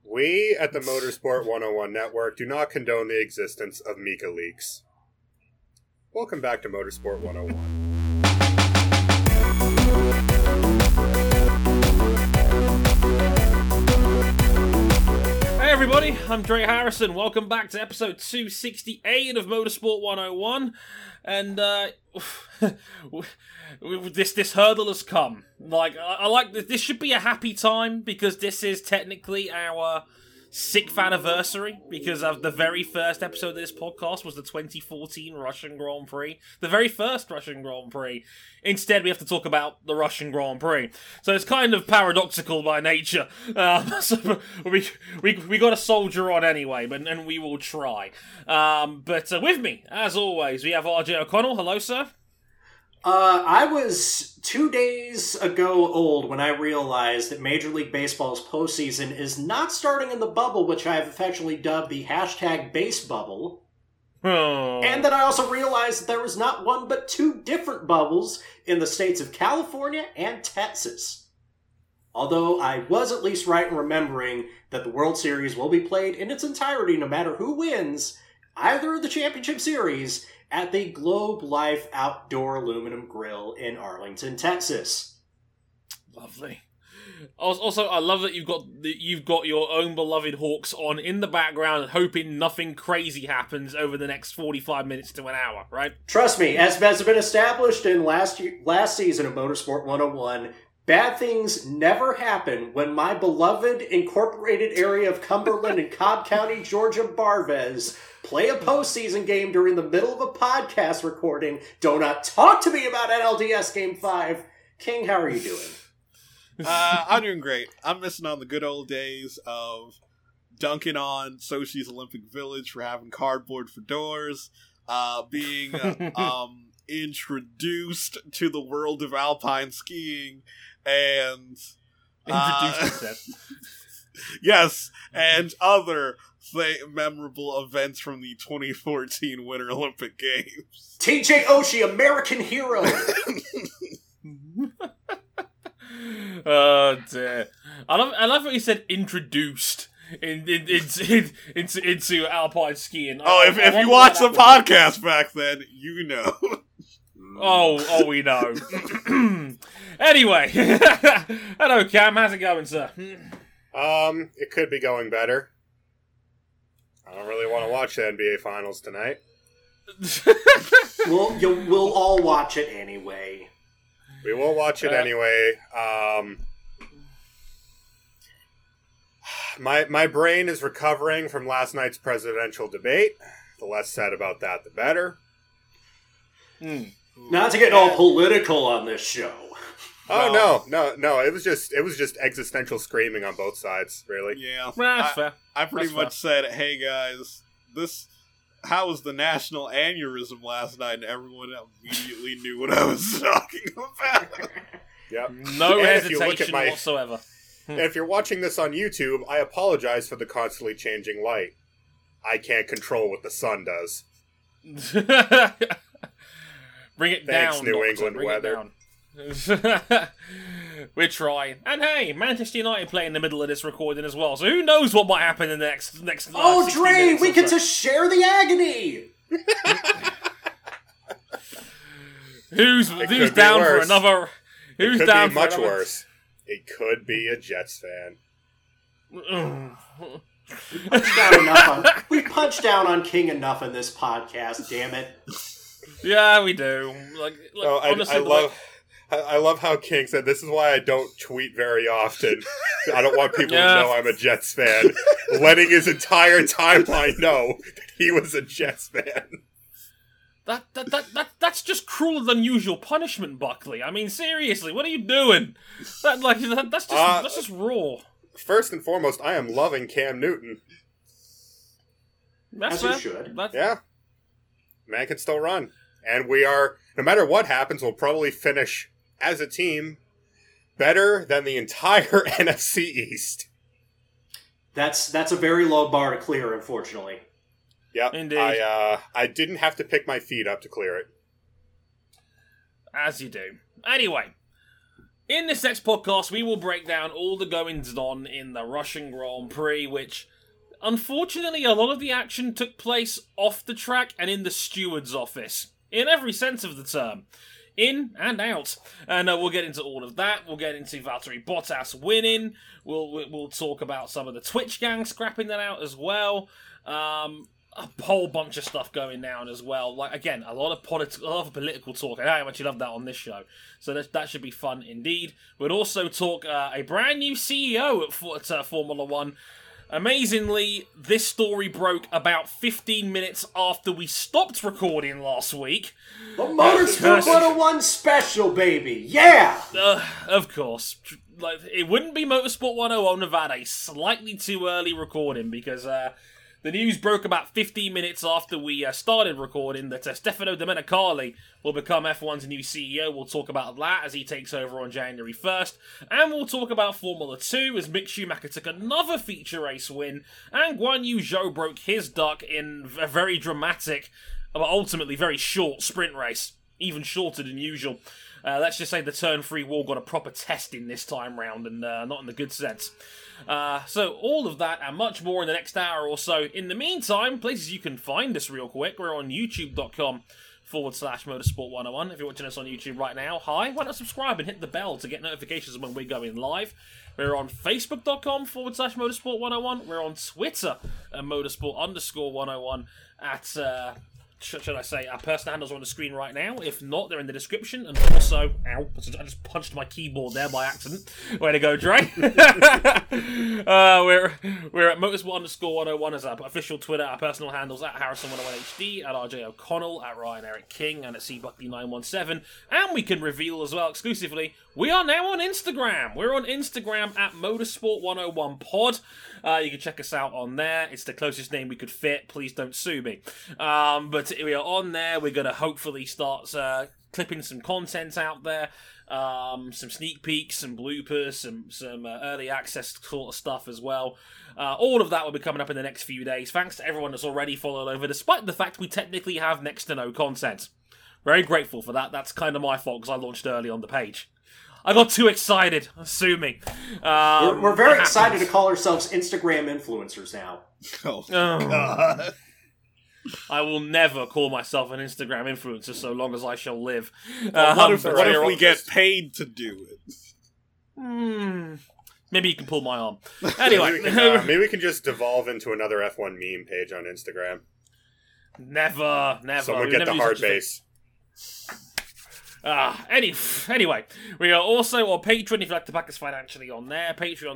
We at the Motorsport 101 Network do not condone the existence of Mika leaks. Welcome back to Motorsport 101. Hey everybody, I'm Dre Harrison. Welcome back to episode 268 of Motorsport 101. And this hurdle has come. I like this should be a happy time because this is technically our 6th anniversary, because of the very first episode of this podcast was the 2014 Russian Grand Prix. The very first Russian Grand Prix. Instead, we have to talk about the Russian Grand Prix. So it's kind of paradoxical by nature. So we got to soldier on anyway, and we will try. But with me, as always, we have RJ O'Connell. Hello, sir. I was 2 days ago old when I realized that Major League Baseball's postseason is not starting in the bubble, which I have affectionately dubbed the hashtag base bubble. Oh. And then I also realized that there was not one but 2 different bubbles in the states of California and Texas. Although I was at least right in remembering that the World Series will be played in its entirety no matter who wins either of the championship series at the Globe Life Outdoor Aluminum Grill in Arlington, Texas. Lovely. Also, I love that you've got your own beloved Hawks on in the background, hoping nothing crazy happens over the next 45 minutes to an hour, right? Trust me, as has been established in last season of Motorsport 101, bad things never happen when my beloved incorporated area of Cumberland and Cobb County, Georgia Barvez play a postseason game during the middle of a podcast recording. Do not talk to me about NLDS Game 5. King, how are you doing? I'm doing great. I'm missing on the good old days of dunking on Sochi's Olympic Village for having cardboard for doors, being introduced to the world of alpine skiing, and yes, and other memorable events from the 2014 Winter Olympic Games. TJ Oshie, American hero. Oh dear! I love what you said. Introduced into alpine skiing. If you watched the podcast back then, you know. Oh, we know. Anyway, hello Cam. How's it going, sir? It could be going better. I don't really want to watch the NBA Finals tonight. We'll all watch it anyway. We will watch it anyway. My brain is recovering from last night's presidential debate. The less said about that, the better. Not to get all political on this show. Oh no! It was just existential screaming on both sides, really. Yeah, that's fair. I pretty much said, "Hey guys, how was the national aneurysm last night?" And everyone immediately knew what I was talking about. Yep. No hesitation whatsoever. If you're watching this on YouTube, I apologize for the constantly changing light. I can't control what the sun does. Bring it Thanks, down, New Doctor. England Bring weather. We're trying. And hey, Manchester United play in the middle of this recording as well, so who knows what might happen in the next Oh, 60 Dre, minutes we or get so. to share the agony! Who's could down be for worse. Who's It could down be for much another... worse. It could be a Jets fan. We punched down on King enough in this podcast, damn it. Yeah, we do. Honestly, I love how King said, "This is why I don't tweet very often. I don't want people to know I'm a Jets fan." Letting his entire timeline know that he was a Jets fan. That's just cruel and unusual punishment, Buckley. I mean, seriously, what are you doing? That's just raw. First and foremost, I am loving Cam Newton. That's As fair. you should. Yeah. Man can still run. And we are, no matter what happens, we'll probably finish as a team better than the entire NFC East. That's a very low bar to clear, unfortunately. Yep. Indeed. I didn't have to pick my feet up to clear it. As you do. Anyway, In this next podcast, we will break down all the goings-on in the Russian Grand Prix, which, unfortunately, a lot of the action took place off the track and in the steward's office. In every sense of the term. In and out. And we'll get into all of that. We'll get into Valtteri Bottas winning. We'll talk about some of the Twitch gang scrapping that out as well. A whole bunch of stuff going down as well. Like, again, a lot of political talk. I know how much you love that on this show. So that should be fun indeed. We'll also talk a brand new CEO at Formula One. Amazingly, this story broke about 15 minutes after we stopped recording last week. The Motorsport 101 special, baby! Yeah! Of course. Like, it wouldn't be Motorsport 101 without a slightly too early recording, because the news broke about 15 minutes after we started recording that Stefano Domenicali will become F1's new CEO. We'll talk about that as he takes over on January 1st. And we'll talk about Formula 2 as Mick Schumacher took another feature race win. And Guan Yu Zhou broke his duck in a very dramatic, but ultimately very short sprint race. Even shorter than usual. Let's just say the Turn 3 wall got a proper testing this time round, and not in the good sense. So all of that and much more in the next hour or so. In the meantime, places you can find us real quick. We're on youtube.com/Motorsport101. If you're watching us on YouTube right now, hi. Why not subscribe and hit the bell to get notifications when we're going live. We're on Facebook.com/Motorsport101. We're on Twitter at Motorsport_101 at... should I say, our personal handles are on the screen right now. If not, they're in the description. And also, ow, I just punched my keyboard there by accident. Way to go, Dre. We're at Motorsport_101 as our official Twitter. Our personal handles at Harrison101HD, at RJ O'Connell, at Ryan Eric King, and at CBuckley917. And we can reveal as well, exclusively, we are now on Instagram. We're on Instagram at Motorsport101pod. You can check us out on there. It's the closest name we could fit. Please don't sue me. But we are on there. We're going to hopefully start clipping some content out there. Some sneak peeks, some bloopers, some early access sort of stuff as well. All of that will be coming up in the next few days. Thanks to everyone that's already followed over, despite the fact we technically have next to no content. Very grateful for that. That's kind of my fault because I launched early on the page. I got too excited. Sue me. We're very excited to call ourselves Instagram influencers now. Oh, God. I will never call myself an Instagram influencer so long as I shall live. What if we get paid to do it? Maybe you can pull my arm. Anyway. Maybe we can just devolve into another F1 meme page on Instagram. Never. Someone get the hard base. Anyway, we are also on Patreon if you'd like to back us financially on there.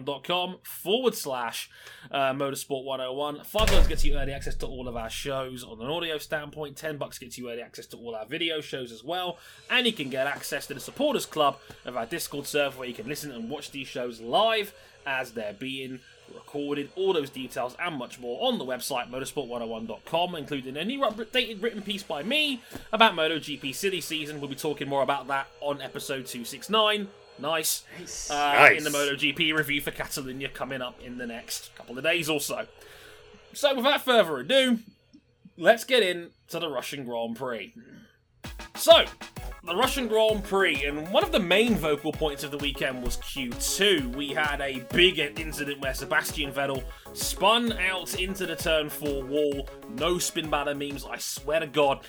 Patreon.com/Motorsport101. $5 gets you early access to all of our shows on an audio standpoint. $10 gets you early access to all our video shows as well. And you can get access to the supporters club of our Discord server where you can listen and watch these shows live as they're being recorded. All those details and much more on the website motorsport101.com, including a new updated written piece by me about MotoGP silly season. We'll be talking more about that on episode 269. Nice. In the MotoGP review for Catalunya coming up in the next couple of days or so. So without further ado, let's get into the Russian Grand Prix. So, the Russian Grand Prix, and one of the main vocal points of the weekend was Q2. We had a big incident where Sebastian Vettel spun out into the Turn 4 wall. No spin banner memes, I swear to God.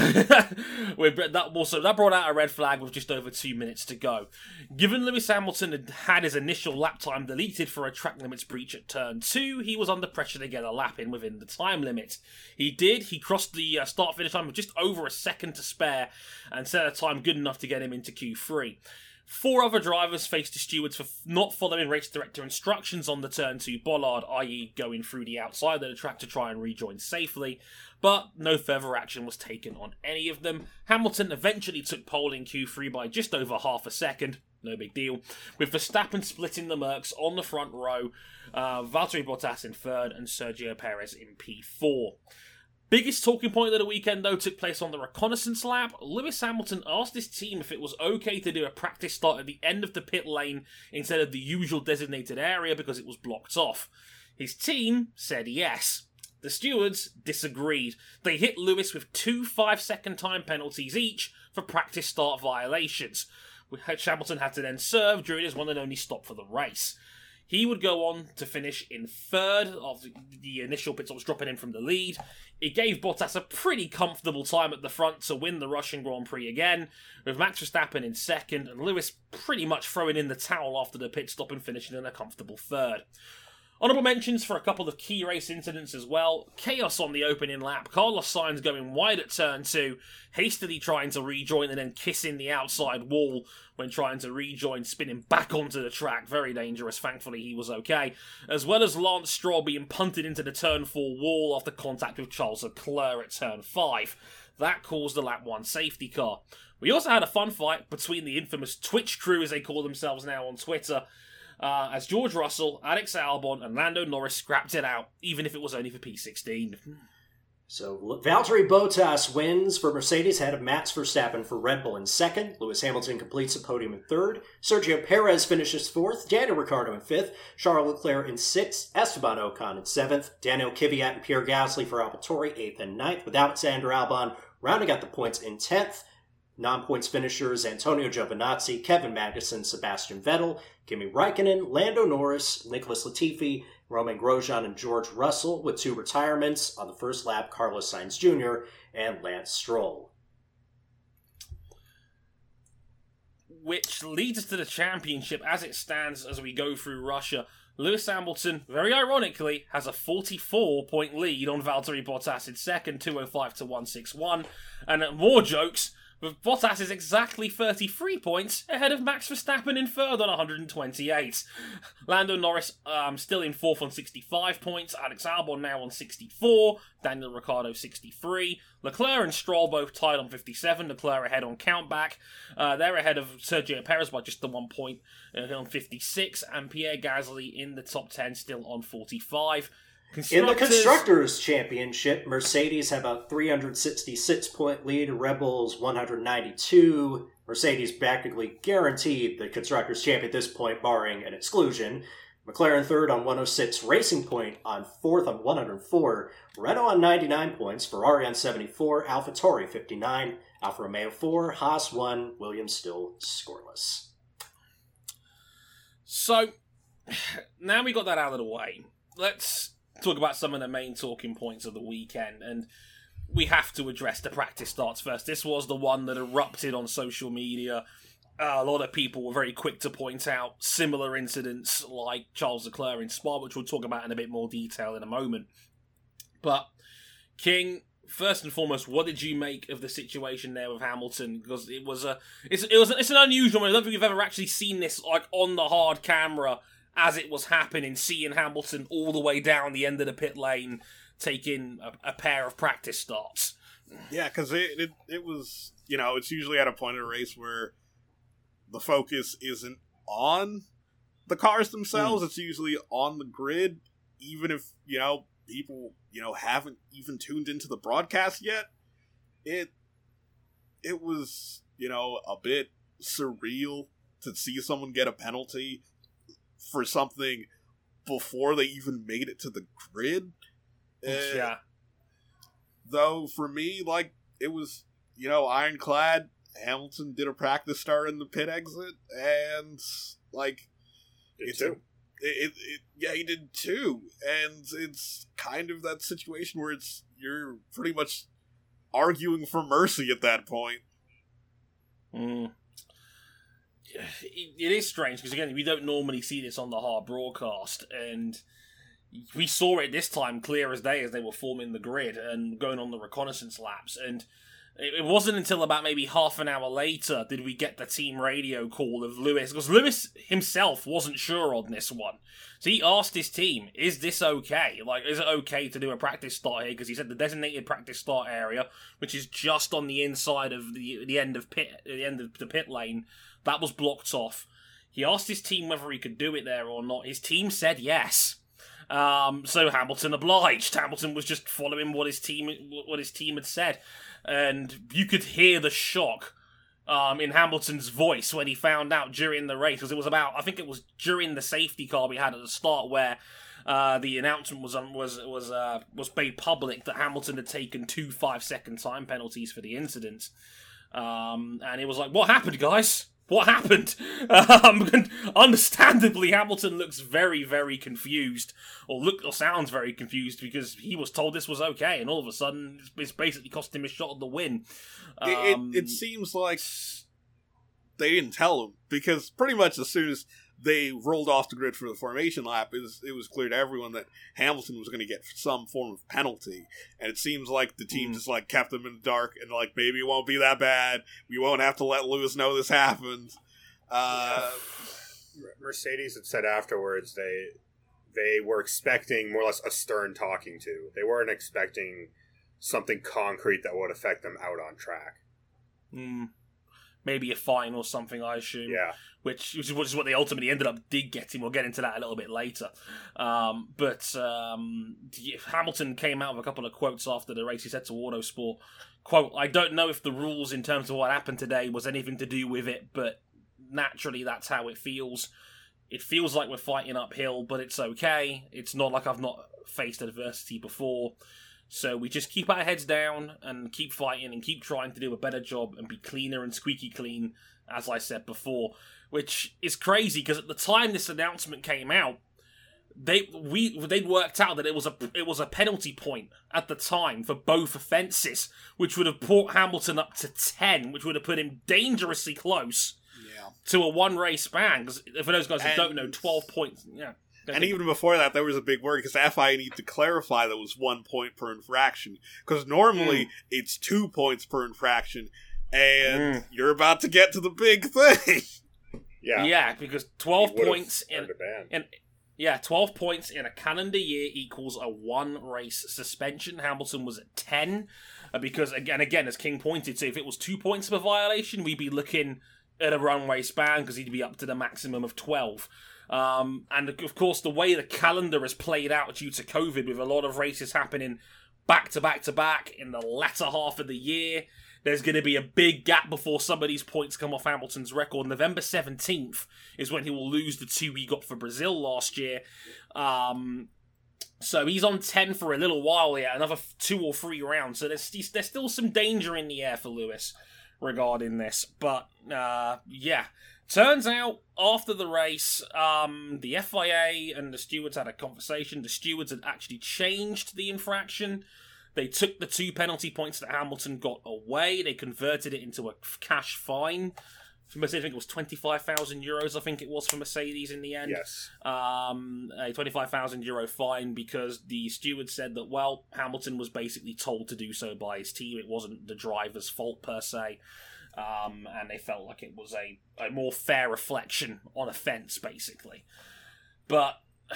That brought out a red flag with just over 2 minutes to go. Given Lewis Hamilton had his initial lap time deleted for a track limits breach at Turn 2, he was under pressure to get a lap in within the time limit. He did. He crossed the start-finish time with just over a second to spare and set a time good enough to get him into Q3. 4 other drivers faced the stewards for not following race director instructions on the Turn 2 bollard, i.e. going through the outside of the track to try and rejoin safely, but no further action was taken on any of them. Hamilton eventually took pole in Q3 by just over half a second, no big deal, with Verstappen splitting the Mercs on the front row, Valtteri Bottas in third and Sergio Perez in P4. Biggest talking point of the weekend, though, took place on the reconnaissance lap. Lewis Hamilton asked his team if it was okay to do a practice start at the end of the pit lane instead of the usual designated area because it was blocked off. His team said yes. The stewards disagreed. They hit Lewis with 2 5-second time penalties each for practice start violations. which Hamilton had to then serve during his one and only stop for the race. He would go on to finish in third of the initial pit stops, dropping in from the lead. It gave Bottas a pretty comfortable time at the front to win the Russian Grand Prix again, with Max Verstappen in second and Lewis pretty much throwing in the towel after the pit stop and finishing in a comfortable third. Honourable mentions for a couple of key race incidents as well. Chaos on the opening lap. Carlos Sainz going wide at turn 2, hastily trying to rejoin and then kissing the outside wall when trying to rejoin, spinning back onto the track. Very dangerous. Thankfully, he was okay. As well as Lance Stroll being punted into the turn 4 wall after contact with Charles Leclerc at turn 5. That caused the lap 1 safety car. We also had a fun fight between the infamous Twitch crew, as they call themselves now on Twitter, as George Russell, Alex Albon, and Lando Norris scrapped it out, even if it was only for P16. So, Valtteri Bottas wins for Mercedes ahead of Max Verstappen for Red Bull in second. Lewis Hamilton completes the podium in third. Sergio Perez finishes fourth. Daniel Ricciardo in fifth. Charles Leclerc in sixth. Esteban Ocon in seventh. Daniel Kvyat and Pierre Gasly for AlphaTauri, eighth and ninth, with Alexander Albon rounding out the points in 10th. Non-points finishers Antonio Giovinazzi, Kevin Magnussen, Sebastian Vettel, Kimi Räikkönen, Lando Norris, Nicholas Latifi, Romain Grosjean, and George Russell, with 2 retirements on the first lap, Carlos Sainz Jr. and Lance Stroll. Which leads us to the championship as it stands as we go through Russia. Lewis Hamilton, very ironically, has a 44-point lead on Valtteri Bottas in second, 205 to 161. And more jokes, but Bottas is exactly 33 points ahead of Max Verstappen in third on 128. Lando Norris still in fourth on 65 points. Alex Albon now on 64. Daniel Ricciardo 63. Leclerc and Stroll both tied on 57. Leclerc ahead on countback. They're ahead of Sergio Perez by just the 1 point on 56. And Pierre Gasly in the top 10 still on 45. In the Constructors' Championship, Mercedes have a 366-point lead, Red Bull's 192. Mercedes practically guaranteed the Constructors' Champion at this point, barring an exclusion. McLaren third on 106, Racing Point on fourth on 104, Renault on 99 points, Ferrari on 74, AlphaTauri 59, Alfa Romeo 4, Haas 1, Williams still scoreless. So, now we got that out of the way, let's talk about some of the main talking points of the weekend, and we have to address the practice starts first. This was the one that erupted on social media. A lot of people were very quick to point out similar incidents like Charles Leclerc in Spa, which we'll talk about in a bit more detail in a moment. But, King, first and foremost, what did you make of the situation there with Hamilton? Because it's an unusual one. I don't think we've ever actually seen this like on the hard camera as it was happening, seeing Hamilton all the way down the end of the pit lane taking a pair of practice starts. Yeah, because it was, it's usually at a point in a race where the focus isn't on the cars themselves. It's usually on the grid, even if, people, haven't even tuned into the broadcast yet. It was, a bit surreal to see someone get a penalty for something before they even made it to the grid. Yeah. Though, for me, it was, ironclad. Hamilton did a practice start in the pit exit, and, yeah, he did too. And it's kind of that situation where you're pretty much arguing for mercy at that point. It is strange, because again, we don't normally see this on the hard broadcast, and we saw it this time clear as day as they were forming the grid and going on the reconnaissance laps, and it wasn't until about maybe half an hour later did we get the team radio call of Lewis, because Lewis himself wasn't sure on this one. So he asked his team, is this okay? Is it okay to do a practice start here? Because he said the designated practice start area, which is just on the inside of the end of the pit lane, that was blocked off. He asked his team whether he could do it there or not. His team said yes. So Hamilton obliged. Hamilton was just following what his team had said, and you could hear the shock in Hamilton's voice when he found out during the race, because I think it was during the safety car we had at the start where the announcement was made public that Hamilton had taken 2 5-second time penalties for the incident, and it was like, what happened, guys? what happened? Understandably, Hamilton looks very, very confused, or sounds very confused, because he was told this was okay, and all of a sudden, it's basically cost him a shot at the win. It seems like they didn't tell him, because pretty much as soon as they rolled off the grid for the formation lap, it was clear to everyone that Hamilton was going to get some form of penalty. And it seems like the team just like kept them in the dark and like, maybe it won't be that bad. We won't have to let Lewis know this happened. Mercedes had said afterwards they were expecting more or less a stern talking to. They weren't expecting something concrete that would affect them out on track. Maybe a fine or something, I assume. Yeah. Which is what they ultimately did get him. We'll get into that a little bit later. But Hamilton came out with a couple of quotes after the race. He said to Autosport, quote, "I don't know if the rules in terms of what happened today was anything to do with it, but naturally that's how it feels. It feels like we're fighting uphill, but it's okay. It's not like I've not faced adversity before. So we just keep our heads down and keep fighting and keep trying to do a better job and be cleaner and squeaky clean, as I said before." Which is crazy, because at the time this announcement came out, they'd worked out that it was a penalty point at the time for both offences, which would have brought Hamilton up to 10, which would have put him dangerously close to a one-race ban. Because for those guys who don't know, 12 points... Yeah. And even before that, there was a big worry, because the FIA needed to clarify that it was 1 point per infraction. Because normally, it's 2 points per infraction, and you're about to get to the big thing. Yeah, because 12 points in 12 points in a calendar year equals a one-race suspension. Hamilton was at 10, because again, as King pointed to, if it was 2 points per violation, we'd be looking at a one-race ban, because he'd be up to the maximum of 12. And of course, the way the calendar has played out due to COVID, with a lot of races happening back to back to back in the latter half of the year, there's going to be a big gap before some of these points come off Hamilton's record. November 17th is when he will lose the 2 he got for Brazil last year. So he's on 10 for a little while yet, another 2 or 3 rounds. So there's still some danger in the air for Lewis regarding this. But, turns out, after the race, the FIA and the stewards had a conversation. The stewards had actually changed the infraction. They took the 2 penalty points that Hamilton got away. They converted it into a cash fine. For Mercedes, I think it was €25,000, I think it was, for Mercedes in the end. Yes. A €25,000 fine, because the steward said that, well, Hamilton was basically told to do so by his team. It wasn't the driver's fault, per se. And they felt like it was a more fair reflection on offence, basically. But,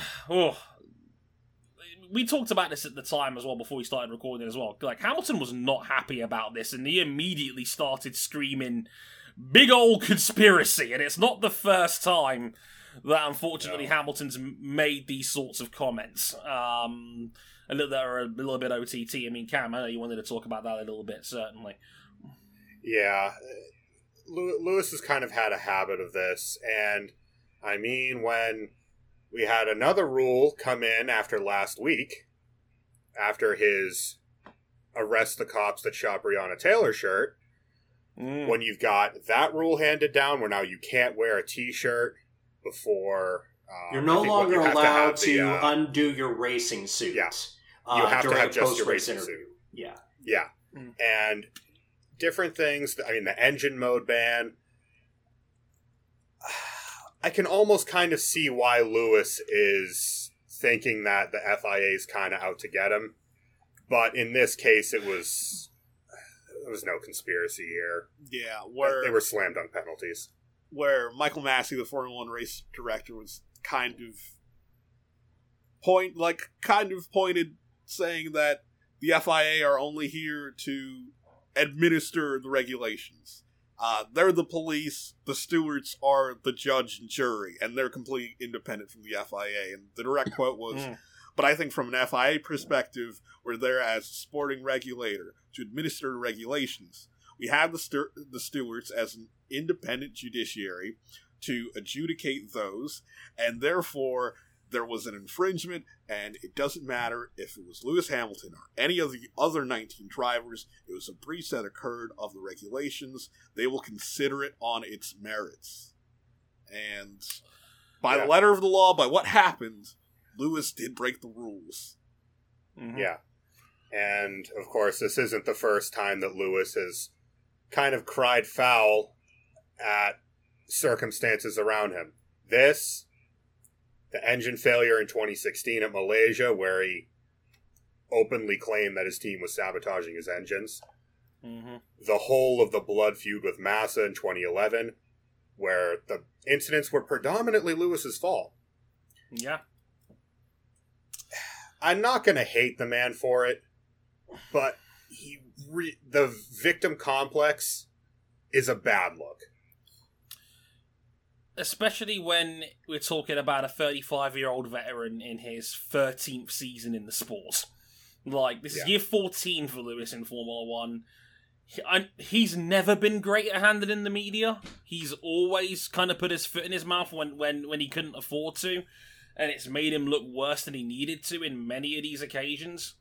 we talked about this at the time as well, before we started recording as well. Like, Hamilton was not happy about this, and he immediately started screaming, "Big old conspiracy!" And it's not the first time that, unfortunately, Hamilton's made these sorts of comments. A little bit OTT. I mean, Cam, I know you wanted to talk about that a little bit, certainly. Yeah. Lewis has kind of had a habit of this, and, I mean, when we had another rule come in after last week, after his arrest the cops that shot Breonna Taylor shirt, when you've got that rule handed down where now you can't wear a t-shirt before... You're no longer allowed to undo your racing suit. Yeah. You have to have just your racing suit. Yeah. Yeah. And different things, I mean, the engine mode ban... I can almost kind of see why Lewis is thinking that the FIA is kind of out to get him. But in this case, there was no conspiracy here. Yeah, they were slam dunk penalties. Where Michael Massey, the Formula One race director, was kind of pointed, saying that the FIA are only here to administer the regulations. They're the police, the stewards are the judge and jury, and they're completely independent from the FIA. And the direct quote was, "But I think from an FIA perspective, we're there as a sporting regulator to administer the regulations. We have the stewards as an independent judiciary to adjudicate those, and therefore there was an infringement, and it doesn't matter if it was Lewis Hamilton or any of the other 19 drivers. It was a breach that occurred of the regulations. They will consider it on its merits. And by the letter of the law, by what happened, Lewis did break the rules. Mm-hmm. Yeah. And, of course, this isn't the first time that Lewis has kind of cried foul at circumstances around him. The engine failure in 2016 at Malaysia, where he openly claimed that his team was sabotaging his engines. Mm-hmm. The whole of the blood feud with Massa in 2011, where the incidents were predominantly Lewis's fault. Yeah. I'm not going to hate the man for it, but the victim complex is a bad look. Especially when we're talking about a 35-year-old veteran in his 13th season in the sport. Like, this is year 14 for Lewis in Formula 1. He's never been great at handling the media. He's always kind of put his foot in his mouth when he couldn't afford to. And it's made him look worse than he needed to in many of these occasions.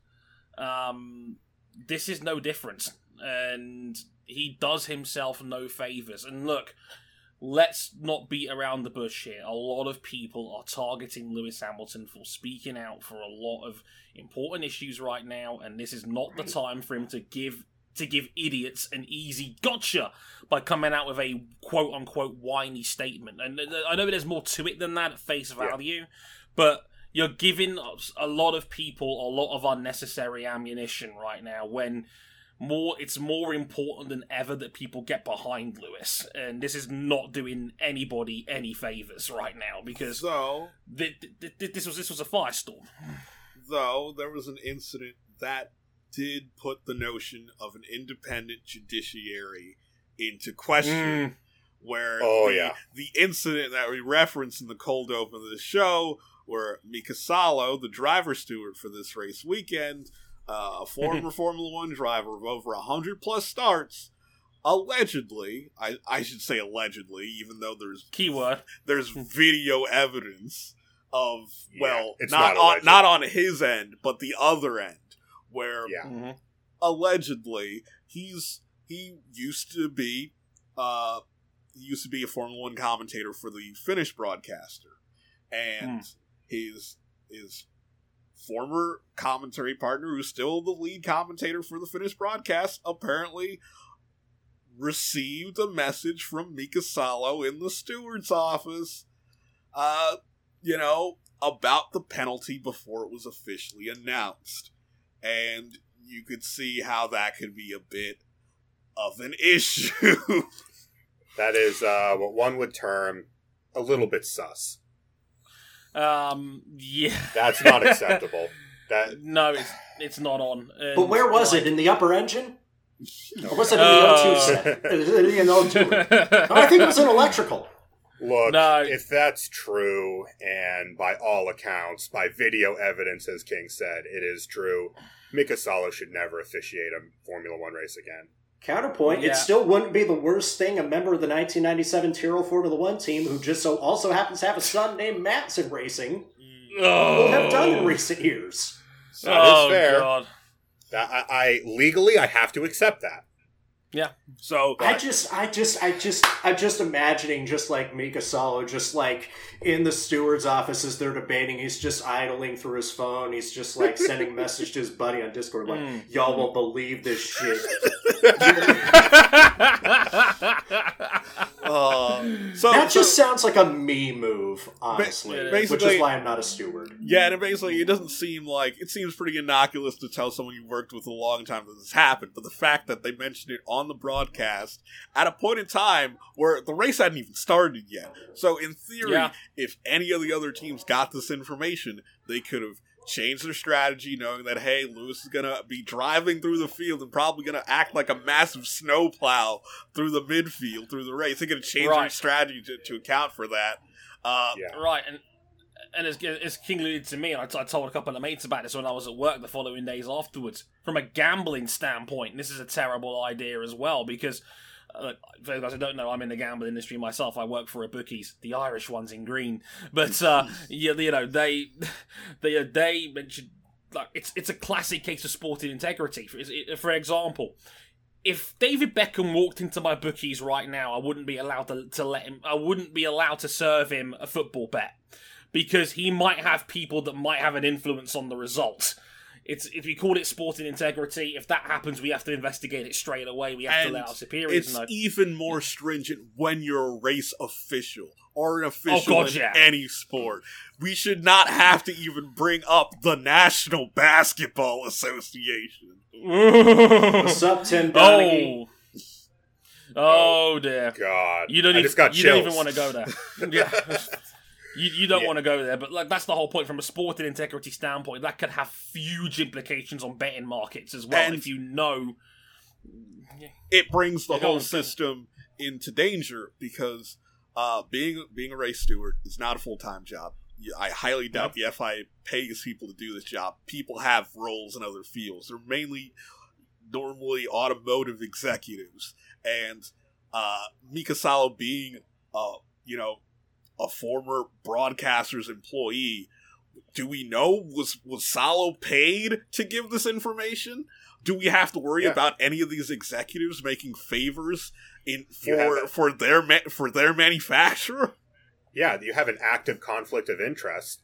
This is no different. And he does himself no favours. And look, let's not beat around the bush here. A lot of people are targeting Lewis Hamilton for speaking out for a lot of important issues right now, and this is not the time for him to give idiots an easy gotcha by coming out with a quote-unquote whiny statement. And I know there's more to it than that at face value, but you're giving a lot of people a lot of unnecessary ammunition right now when it's more important than ever that people get behind Lewis, and this is not doing anybody any favors right now because this was a firestorm. Though there was an incident that did put the notion of an independent judiciary into question, where the incident that we referenced in the cold open of the show, where Mika Salo, the driver steward for this race weekend, a former Formula 1 driver of over 100 plus starts, allegedly, I should say allegedly, even though there's video evidence of, it's not on his end, but the other end, where allegedly he used to be a Formula 1 commentator for the Finnish broadcaster, and his former commentary partner, who's still the lead commentator for the Finnish broadcast, apparently received a message from Mika Salo in the steward's office, about the penalty before it was officially announced. And you could see how that could be a bit of an issue. That is what one would term a little bit sus. Yeah. That's not acceptable. No, it's not on. And but where was it? In the upper engine? Or was it in the O2 set? In O2. I think it was in electrical. Look, if that's true, and by all accounts, by video evidence, as King said, it is true, Mika Salo should never officiate a Formula 1 race again. Counterpoint, it still wouldn't be the worst thing a member of the 1997 Tyrrell Formula 1 team, who just also happens to have a son named Mats in racing, will have done in recent years. That is fair. God. Legally, I have to accept that. Yeah. So I'm just imagining just like Mika Salo, just like in the steward's office as they're debating, he's just idling through his phone. He's just like sending a message to his buddy on Discord, like, y'all won't believe this shit. That just sounds like a me move, honestly, which is why I'm not a steward. Yeah, and basically it doesn't seem like, it seems pretty innocuous to tell someone you worked with a long time that this happened, but the fact that they mentioned it on the broadcast at a point in time where the race hadn't even started yet. So in theory, if any of the other teams got this information, they could have changed their strategy, knowing that, hey, Lewis is going to be driving through the field and probably going to act like a massive snowplow through the midfield, through the race. They're going to change their strategy to account for that. Right, and as King alluded to me, and I told a couple of mates about this when I was at work the following days afterwards, from a gambling standpoint, this is a terrible idea as well, because For those guys who don't know, I'm in the gambling industry myself. I work for a bookies, the Irish ones in green. But they mentioned, like, it's a classic case of sporting integrity. For example, if David Beckham walked into my bookies right now, I wouldn't be allowed to let him. I wouldn't be allowed to serve him a football bet because he might have people that might have an influence on the result. If we called it sporting integrity, if that happens, we have to investigate it straight away. We have to let our superiors know. It's even more stringent when you're a race official or an official in any sport. We should not have to even bring up the National Basketball Association. What's up, Tim Donaghy? Oh dear. God. You don't even want to go there. Yeah. You don't want to go there, but that's the whole point. From a sporting integrity standpoint, that could have huge implications on betting markets as well. And if you know, it brings the whole system into danger because being a race steward is not a full-time job. I highly doubt the FIA pays people to do this job. People have roles in other fields. They're normally automotive executives, and Mika Salo being a former broadcaster's employee, do we know was Salo paid to give this information? Do we have to worry about any of these executives making favors for their manufacturer? Yeah, you have an active conflict of interest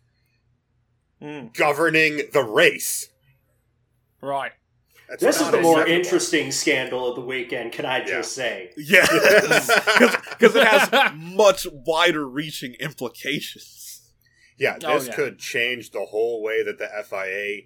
governing the race. Right. This is the more interesting scandal of the weekend, can I just say? Yeah, because it has much wider-reaching implications. Yeah, this could change the whole way that the FIA,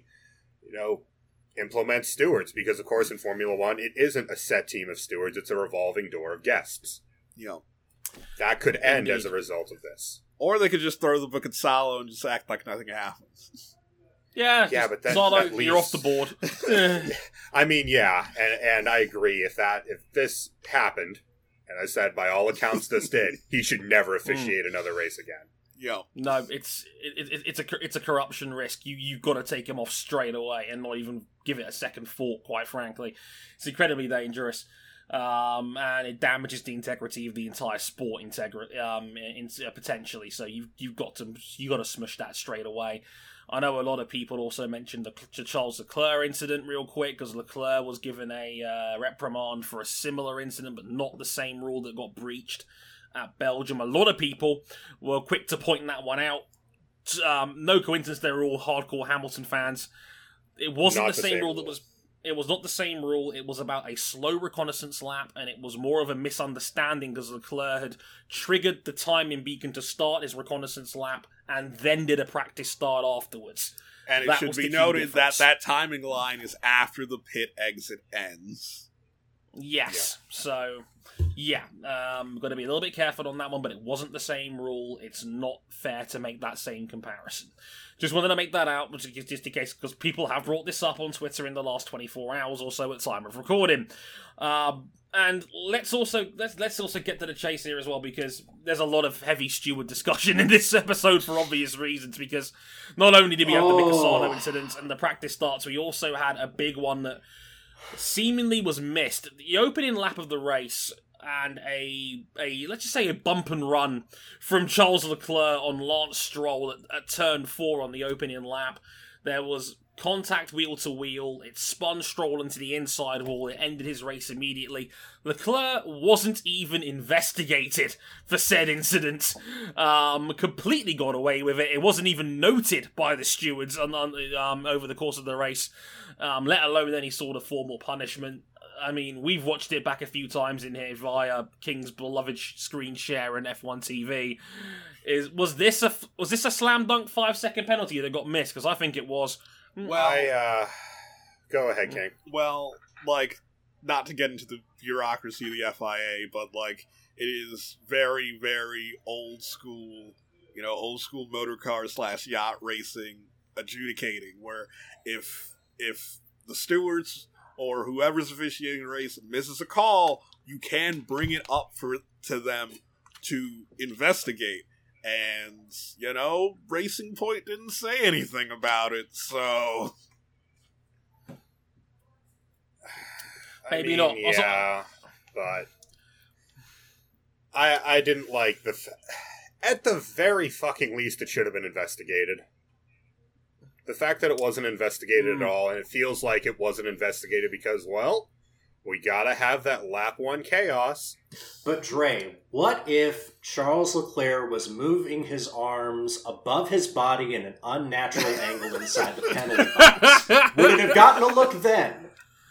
implements stewards. Because, of course, in Formula One, it isn't a set team of stewards; it's a revolving door of guests. That could end as a result of this. Or they could just throw the book at Salo and just act like nothing happens. Yeah, but then Salo, you're off the board. I mean, and I agree. If this happened, and I said by all accounts this did, he should never officiate another race again. Yeah. No, it's a corruption risk. You've got to take him off straight away and not even give it a second thought. Quite frankly, it's incredibly dangerous. And it damages the integrity of the entire sport potentially. So you've got to smush that straight away. I know a lot of people also mentioned the Charles Leclerc incident real quick because Leclerc was given a reprimand for a similar incident, but not the same rule that got breached at Belgium. A lot of people were quick to point that one out. No coincidence, they were all hardcore Hamilton fans. It wasn't the same rule that was. It was not the same rule. It was about a slow reconnaissance lap, and it was more of a misunderstanding because Leclerc had triggered the timing beacon to start his reconnaissance lap and then did a practice start afterwards. And it should be noted that timing line is after the pit exit ends. Yes. Yeah. So, got to be a little bit careful on that one, but it wasn't the same rule. It's not fair to make that same comparison. Just wanted to make that out, just in case, because people have brought this up on Twitter in the last 24 hours or so at time of recording. And let's also get to the chase here as well, because there's a lot of heavy steward discussion in this episode for obvious reasons, because not only did we have the Mika Salo incident and the practice starts, we also had a big one that seemingly was missed. The opening lap of the race and a let's just say a bump and run from Charles Leclerc on Lance Stroll at turn 4 on the opening lap. There was contact wheel to wheel. It spun Stroll into the inside wall. It ended his race immediately. Leclerc wasn't even investigated for said incident. Completely got away with it. It wasn't even noted by the stewards over the course of the race, let alone any sort of formal punishment. I mean, we've watched it back a few times in here via King's beloved screen share and F1 TV. Was this a slam dunk 5-second penalty that got missed? Because I think it was. Well, go ahead, King. Well, not to get into the bureaucracy of the FIA, but it is very, very old school motor car / yacht racing adjudicating, where if the stewards or whoever's officiating the race misses a call, you can bring it up to them to investigate. And, Racing Point didn't say anything about it, so... Maybe not. Yeah, but... I didn't like at the very fucking least, it should have been investigated. The fact that it wasn't investigated at all, and it feels like it wasn't investigated because, well, we gotta have that lap 1 chaos. But Dre, what if Charles Leclerc was moving his arms above his body in an unnatural angle inside the penalty box? Would it have gotten a look then?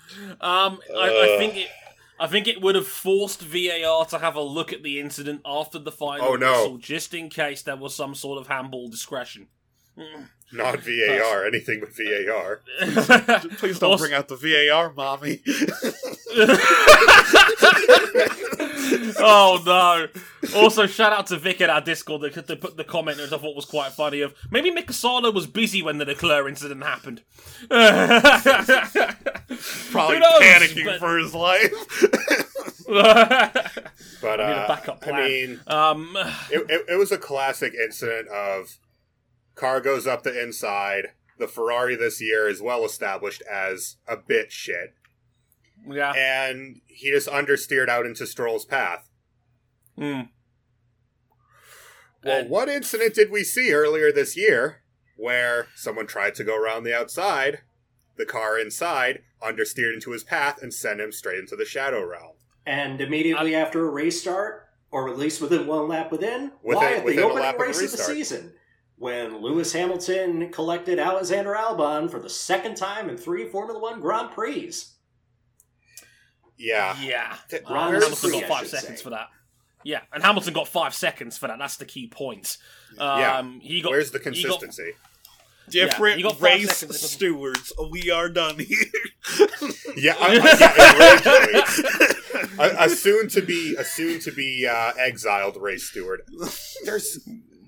I think it would have forced VAR to have a look at the incident after the final whistle, just in case there was some sort of handball discretion. Not VAR, anything but VAR. Please don't bring out the VAR, mommy. Oh no! Also, shout out to Vic in our Discord that put the comment which I thought was quite funny of maybe Mick Asano was busy when the Leclerc incident happened. Probably panicking for his life. But a backup plan. I mean, it was a classic incident of car goes up the inside. The Ferrari this year is well established as a bit shit. Yeah. And he just understeered out into Stroll's path. Well, what incident did we see earlier this year where someone tried to go around the outside, the car inside, understeered into his path, and sent him straight into the Shadow Realm? And immediately after a race start, or at least within one lap at the opening race of the season, when Lewis Hamilton collected Alexander Albon for the second time in 3 Formula One Grand Prix. Yeah. Hamilton got 5 seconds for that. Yeah, and Hamilton got 5 seconds for that. That's the key point. Where's the consistency? Different race stewards. We are done here. A soon to be exiled race steward. There's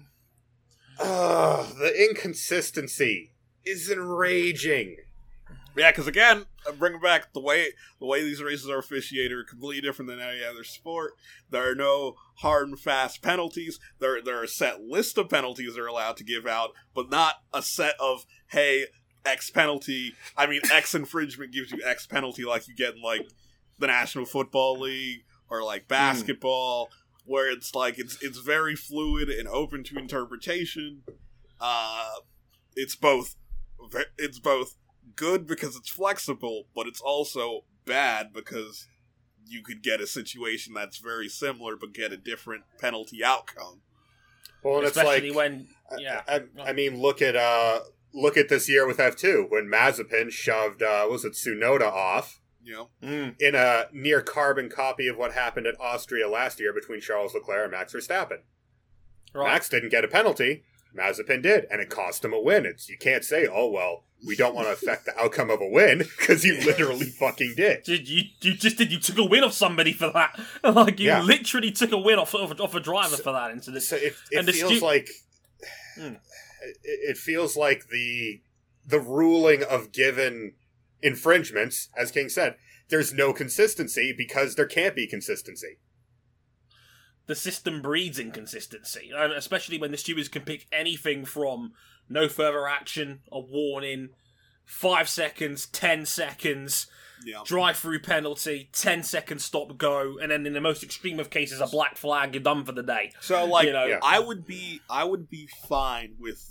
the inconsistency is enraging. Yeah, because again, bring it back, the way these races are officiated are completely different than any other sport. There are no hard and fast penalties. There are a set list of penalties they're allowed to give out, but not a set of, hey, X penalty. I mean, X infringement gives you X penalty like you get in, like, the National Football League or, like, basketball, where it's, like, it's very fluid and open to interpretation. It's both good because it's flexible, but it's also bad because you could get a situation that's very similar but get a different penalty outcome. Well, and especially it's when I mean, look at this year with F2 when Mazepin shoved Tsunoda off. In a near carbon copy of what happened at Austria last year between Charles Leclerc and Max Verstappen. Right. Max didn't get a penalty. Mazepin did, and it cost him a win. You can't say, oh, well, we don't want to affect the outcome of a win, because you literally fucking did. You took a win off somebody for that. Like, you literally took a win off a driver for that incident. So it feels like... It feels like the ruling of given infringements, as King said, there's no consistency because there can't be consistency. The system breeds inconsistency, and especially when the stewards can pick anything from no further action, a warning, 5 seconds, 10 seconds, drive-through penalty, 10-second stop go, and then in the most extreme of cases, a black flag, you're done for the day. So, like, I would be fine with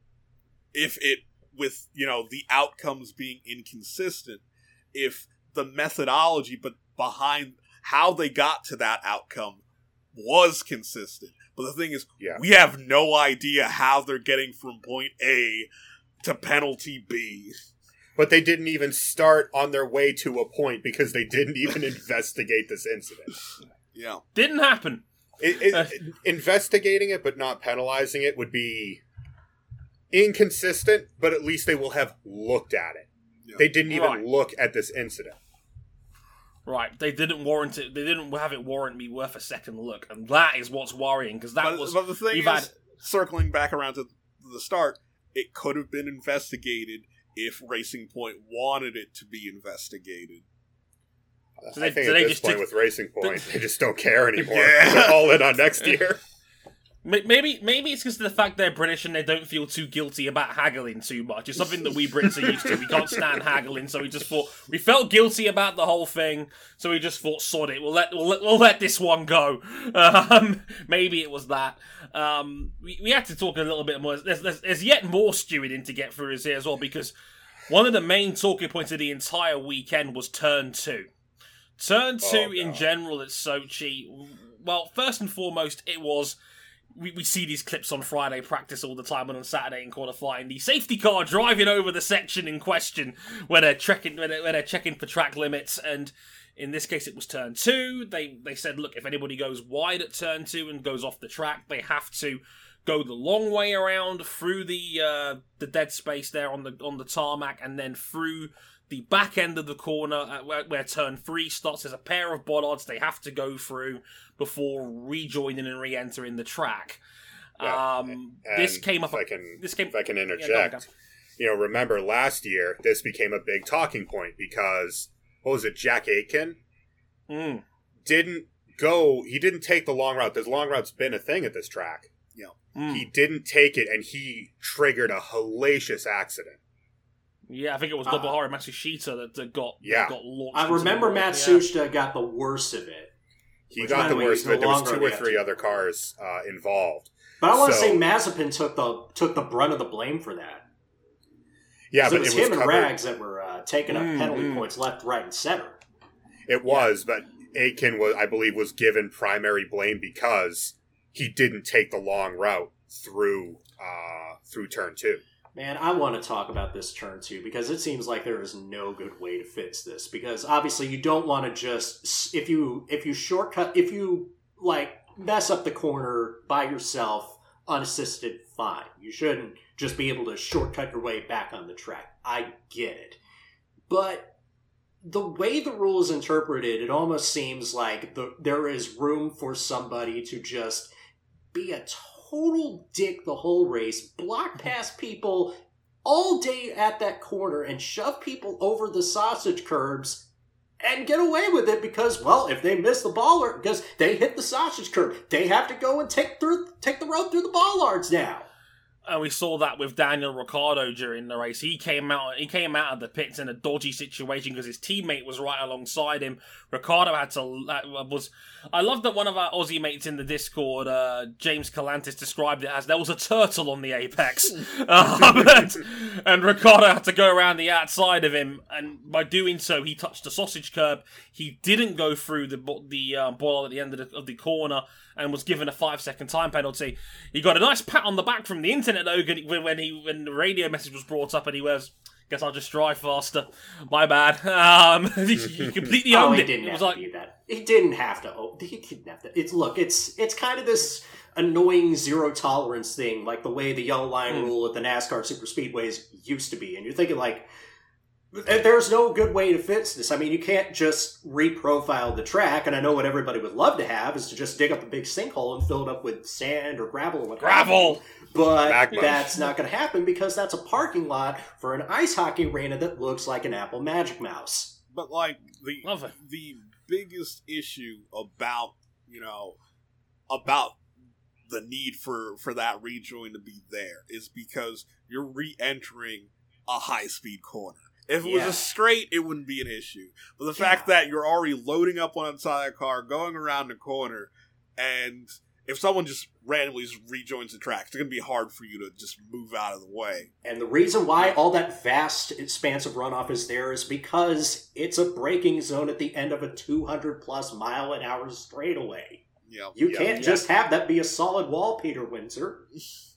the outcomes being inconsistent if the methodology but behind how they got to that outcome was consistent. But the thing is, we have no idea how they're getting from point A to penalty B. But they didn't even start on their way to a point because they didn't even investigate this incident. Yeah. Didn't happen. Investigating it but not penalizing it would be inconsistent, but at least they will have looked at it. Yeah. They didn't even look at this incident. Right, they didn't warrant it. They didn't have it warrant me worth a second look, and that is what's worrying because But the thing is, circling back around to the start, it could have been investigated if Racing Point wanted it to be investigated. So I think at this point with Racing Point, they just don't care anymore. They're all in on next year. Maybe it's because of the fact they're British and they don't feel too guilty about haggling too much. It's something that we Brits are used to. We can't stand haggling, so we felt guilty about the whole thing, so we just thought, sod it. We'll let this one go. Maybe it was that. We had to talk a little bit more. There's yet more stewing to get through here as well, because one of the main talking points of the entire weekend was Turn 2. Turn 2 in general at Sochi. Well, first and foremost, it was. We see these clips on Friday practice all the time, and on Saturday in qualifying, the safety car driving over the section in question when they're checking for track limits. And in this case, it was Turn 2. They said, look, if anybody goes wide at Turn 2 and goes off the track, they have to go the long way around through the dead space there on the tarmac, and then through the back end of the corner where Turn 3 starts. There's a pair of bollards they have to go through before rejoining and re-entering the track. This came up. If I can interject, remember last year this became a big talking point because what was it? Jack Aitken didn't go. He didn't take the long route. This long route's been a thing at this track. He didn't take it, and he triggered a hellacious accident. Yeah, I think it was Nobuharu Matsushita that got launched. I remember Matsushita got the worst of it. He got the worst of it. There was 2 or 3 other cars involved. But I want to say Mazepin took the brunt of the blame for that. Yeah, but it was him and Rags that were taking up penalty points left, right, and center. It was, but Aitken I believe was given primary blame because he didn't take the long route through Turn 2. Man, I want to talk about this Turn 2 because it seems like there is no good way to fix this. Because obviously you don't want to just if you mess up the corner by yourself unassisted, fine. You shouldn't just be able to shortcut your way back on the track. I get it. But the way the rule is interpreted, it almost seems like there is room for somebody to just be a total dick the whole race, block past people all day at that corner, and shove people over the sausage curbs and get away with it because, well, if they miss the baller, because they hit the sausage curb, they have to go and take the road through the bollards now. And we saw that with Daniel Ricciardo during the race. He came out of the pits in a dodgy situation because his teammate was right alongside him. Ricciardo I love that one of our Aussie mates in the Discord, James Calantis, described it as there was a turtle on the apex. and Ricciardo had to go around the outside of him, and by doing so, he touched the sausage curb. He didn't go through the bollard at the end of the corner, and was given a 5-second time penalty. He got a nice pat on the back from the internet though when the radio message was brought up, and he was, guess I'll just drive faster. My bad. He completely owned it. It was like that. He didn't have to. He didn't have to. It's kind of this annoying zero tolerance thing, like the way the yellow line rule at the NASCAR super speedways used to be. And you're thinking like, there's no good way to fix this. I mean, you can't just reprofile the track, and I know what everybody would love to have is to just dig up a big sinkhole and fill it up with sand or gravel or whatever. Gravel! But that's not going to happen because that's a parking lot for an ice hockey arena that looks like an Apple Magic Mouse. But, like, the biggest issue about the need for that rejoin to be there is because you're re-entering a high-speed corner. If it was a straight, it wouldn't be an issue. But the fact that you're already loading up on a tire car, going around the corner, and if someone just randomly rejoins the track, it's going to be hard for you to just move out of the way. And the reason why all that vast expanse of runoff is there is because it's a braking zone at the end of a 200-plus mile-an-hour straightaway. Yep. You can't just have that be a solid wall, Peter Windsor.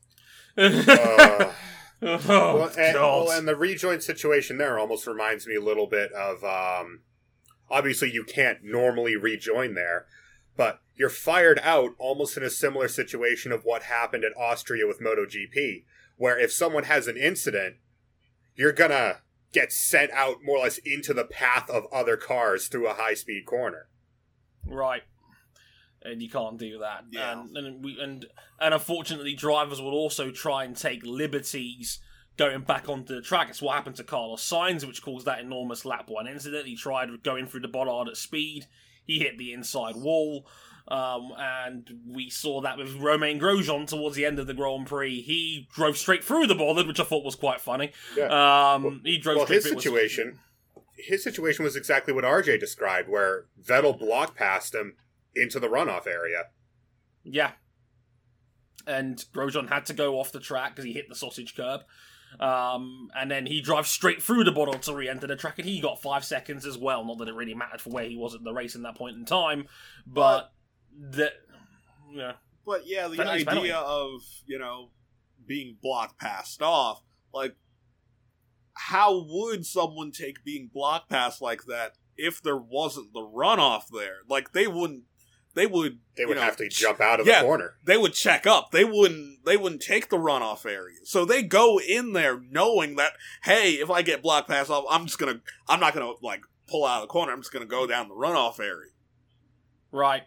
And the rejoin situation there almost reminds me a little bit of, obviously you can't normally rejoin there, but you're fired out almost in a similar situation of what happened at Austria with MotoGP, where if someone has an incident, you're gonna get sent out more or less into the path of other cars through a high-speed corner. Right. And you can't do that. Yeah. And unfortunately, drivers will also try and take liberties going back onto the track. It's what happened to Carlos Sainz, which caused that enormous lap 1 incident. He tried going through the bollard at speed. He hit the inside wall. And we saw that with Romain Grosjean towards the end of the Grand Prix. He drove straight through the bollard, which I thought was quite funny. Yeah. He drove straight through. His situation was exactly what RJ described, where Vettel blocked past him into the runoff area. Yeah. And Grosjean had to go off the track because he hit the sausage curb. And then he drives straight through the bottle to re-enter the track, and he got 5 seconds as well. Not that it really mattered for where he was at the race in that point in time, but the idea of, being blocked past off, like, how would someone take being blocked past like that if there wasn't the runoff there? Like, they would have to jump out of the corner. They would check up. They wouldn't take the runoff area. So they go in there knowing that, hey, if I get blocked past off, I'm not gonna like pull out of the corner. I'm just gonna go down the runoff area. Right.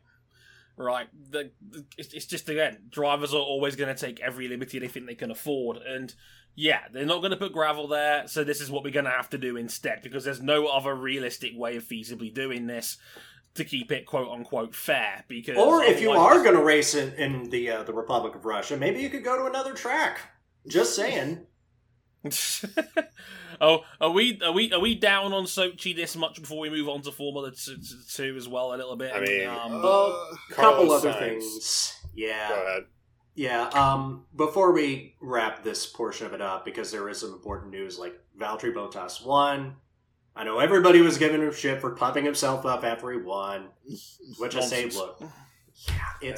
It's just, again, drivers are always going to take every liberty they think they can afford, and yeah, they're not going to put gravel there, so this is what we're going to have to do instead, because there's no other realistic way of feasibly doing this to keep it quote-unquote fair. Because or if you are going to race in the Republic of Russia, maybe you could go to another track. Just saying. Oh, are we down on Sochi this much before we move on to Formula 2 as well a little bit? I mean, a couple other things. Yeah. Go ahead. Yeah, before we wrap this portion of it up, because there is some important news, like Valtteri Bottas won. I know everybody was giving him shit for pumping himself up after he won, which I say, look, yeah,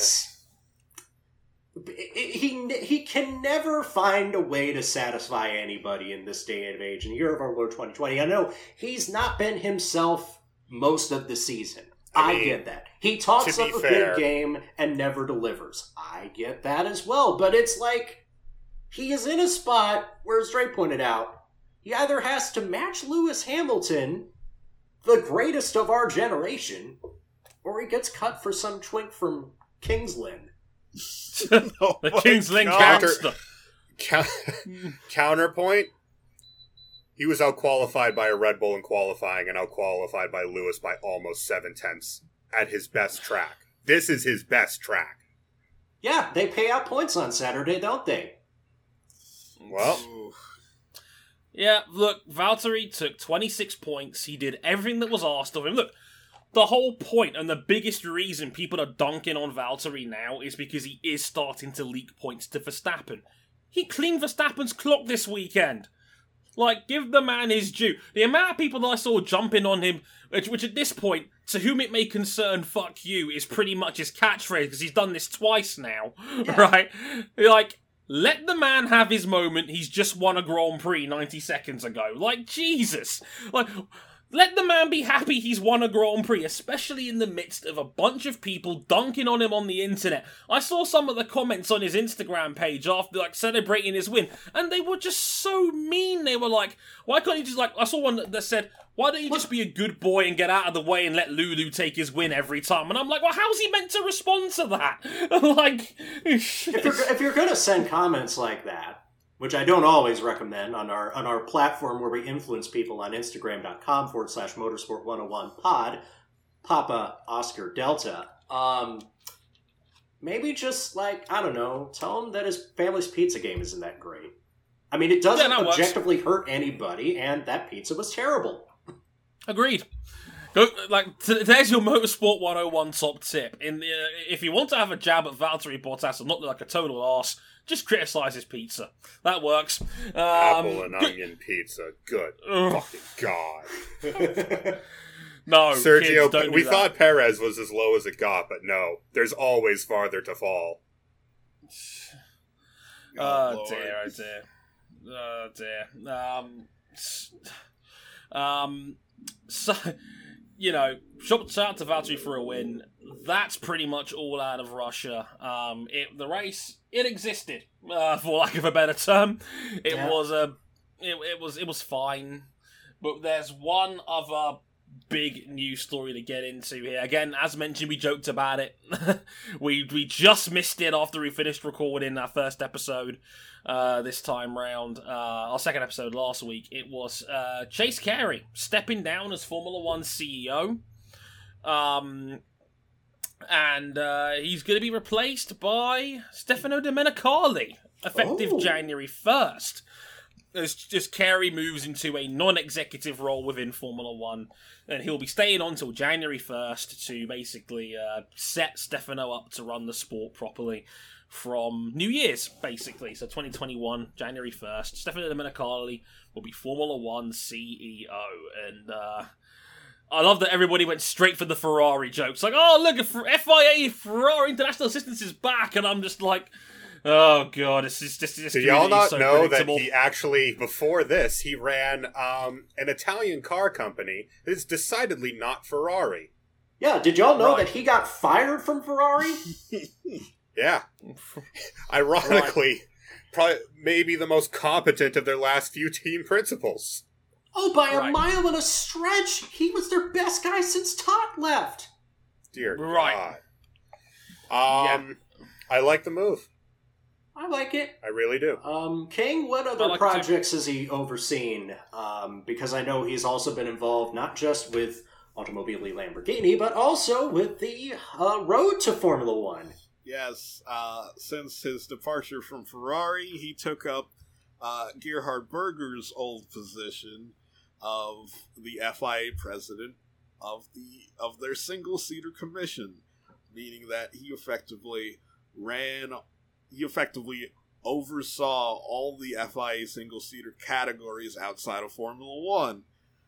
he can never find a way to satisfy anybody in this day and age, in the year of our Lord 2020. I know he's not been himself most of the season. I get that. He talks up a big game and never delivers. I get that as well. But it's like, he is in a spot where, as Dre pointed out, he either has to match Lewis Hamilton, the greatest of our generation, or he gets cut for some twink from King's Lynn. The King's Lynn gangster. Counterpoint, he was out-qualified by a Red Bull in qualifying and out-qualified by Lewis by almost 7/10 at his best track. This is his best track. Yeah, they pay out points on Saturday, don't they? Well... Yeah, look, Valtteri took 26 points. He did everything that was asked of him. Look, the whole point and the biggest reason people are dunking on Valtteri now is because he is starting to leak points to Verstappen. He cleaned Verstappen's clock this weekend. Like, give the man his due. The amount of people that I saw jumping on him, which at this point, to whom it may concern, fuck you, is pretty much his catchphrase, because he's done this twice now, right? Like, let the man have his moment. He's just won a Grand Prix 90 seconds ago. Like, Jesus. Like, let the man be happy he's won a Grand Prix, especially in the midst of a bunch of people dunking on him on the internet. I saw some of the comments on his Instagram page after, like, celebrating his win, and they were just so mean. They were like, why can't he just, like, I saw one that said, why don't you just be a good boy and get out of the way and let Lulu take his win every time? And I'm like, well, how's he meant to respond to that? Like, if you're going to send comments like that, which I don't always recommend on our platform where we influence people on Instagram.com/motorsport101pod, Papa Oscar Delta, maybe just, like, I don't know, tell him that his family's pizza game isn't that great. I mean, it doesn't objectively hurt anybody, and that pizza was terrible. Agreed. Go, like, there's your Motorsport 101 top tip. If you want to have a jab at Valtteri Bottas and not look like a total arse, just criticise his pizza. That works. Apple and onion pizza. Good fucking God. No, Sergio, kids, we thought Perez was as low as it got, but no. There's always farther to fall. Oh dear. So, you know, shout out to Valtteri for a win. That's pretty much all out of Russia. The race, it existed, for lack of a better term. It was fine. But there's one other big news story to get into here. Again, as mentioned, we joked about it. we just missed it after we finished recording our first episode this time round. Our second episode last week. It was Chase Carey stepping down as Formula One CEO. And he's going to be replaced by Stefano Domenicali, effective January 1st. As just Carey moves into a non-executive role within Formula One, and he'll be staying on till January 1st to basically set Stefano up to run the sport properly from New Year's, basically. So 2021, January 1st, Stefano Domenicali will be Formula One CEO. And I love that everybody went straight for the Ferrari jokes. Like, oh, look, FIA, Ferrari International Assistance is back. And I'm just like, oh, God, this is Do y'all not so know that predictable. he actually, before this, he ran an Italian car company that is decidedly not Ferrari? Yeah, did y'all know Right. that he got fired from Ferrari? Yeah. Ironically, probably maybe the most competent of their last few team principals. Oh, by a Right. mile and a stretch! He was their best guy since Todd left! Dear Right. God. I like the move. I like it. I really do. King, what I other like projects has he overseen? Because I know he's also been involved not just with Automobili Lamborghini, but also with the road to Formula One. Yes, since his departure from Ferrari, he took up Gerhard Berger's old position of the FIA president of their single-seater commission, meaning that he effectively oversaw all the FIA single-seater categories outside of Formula One.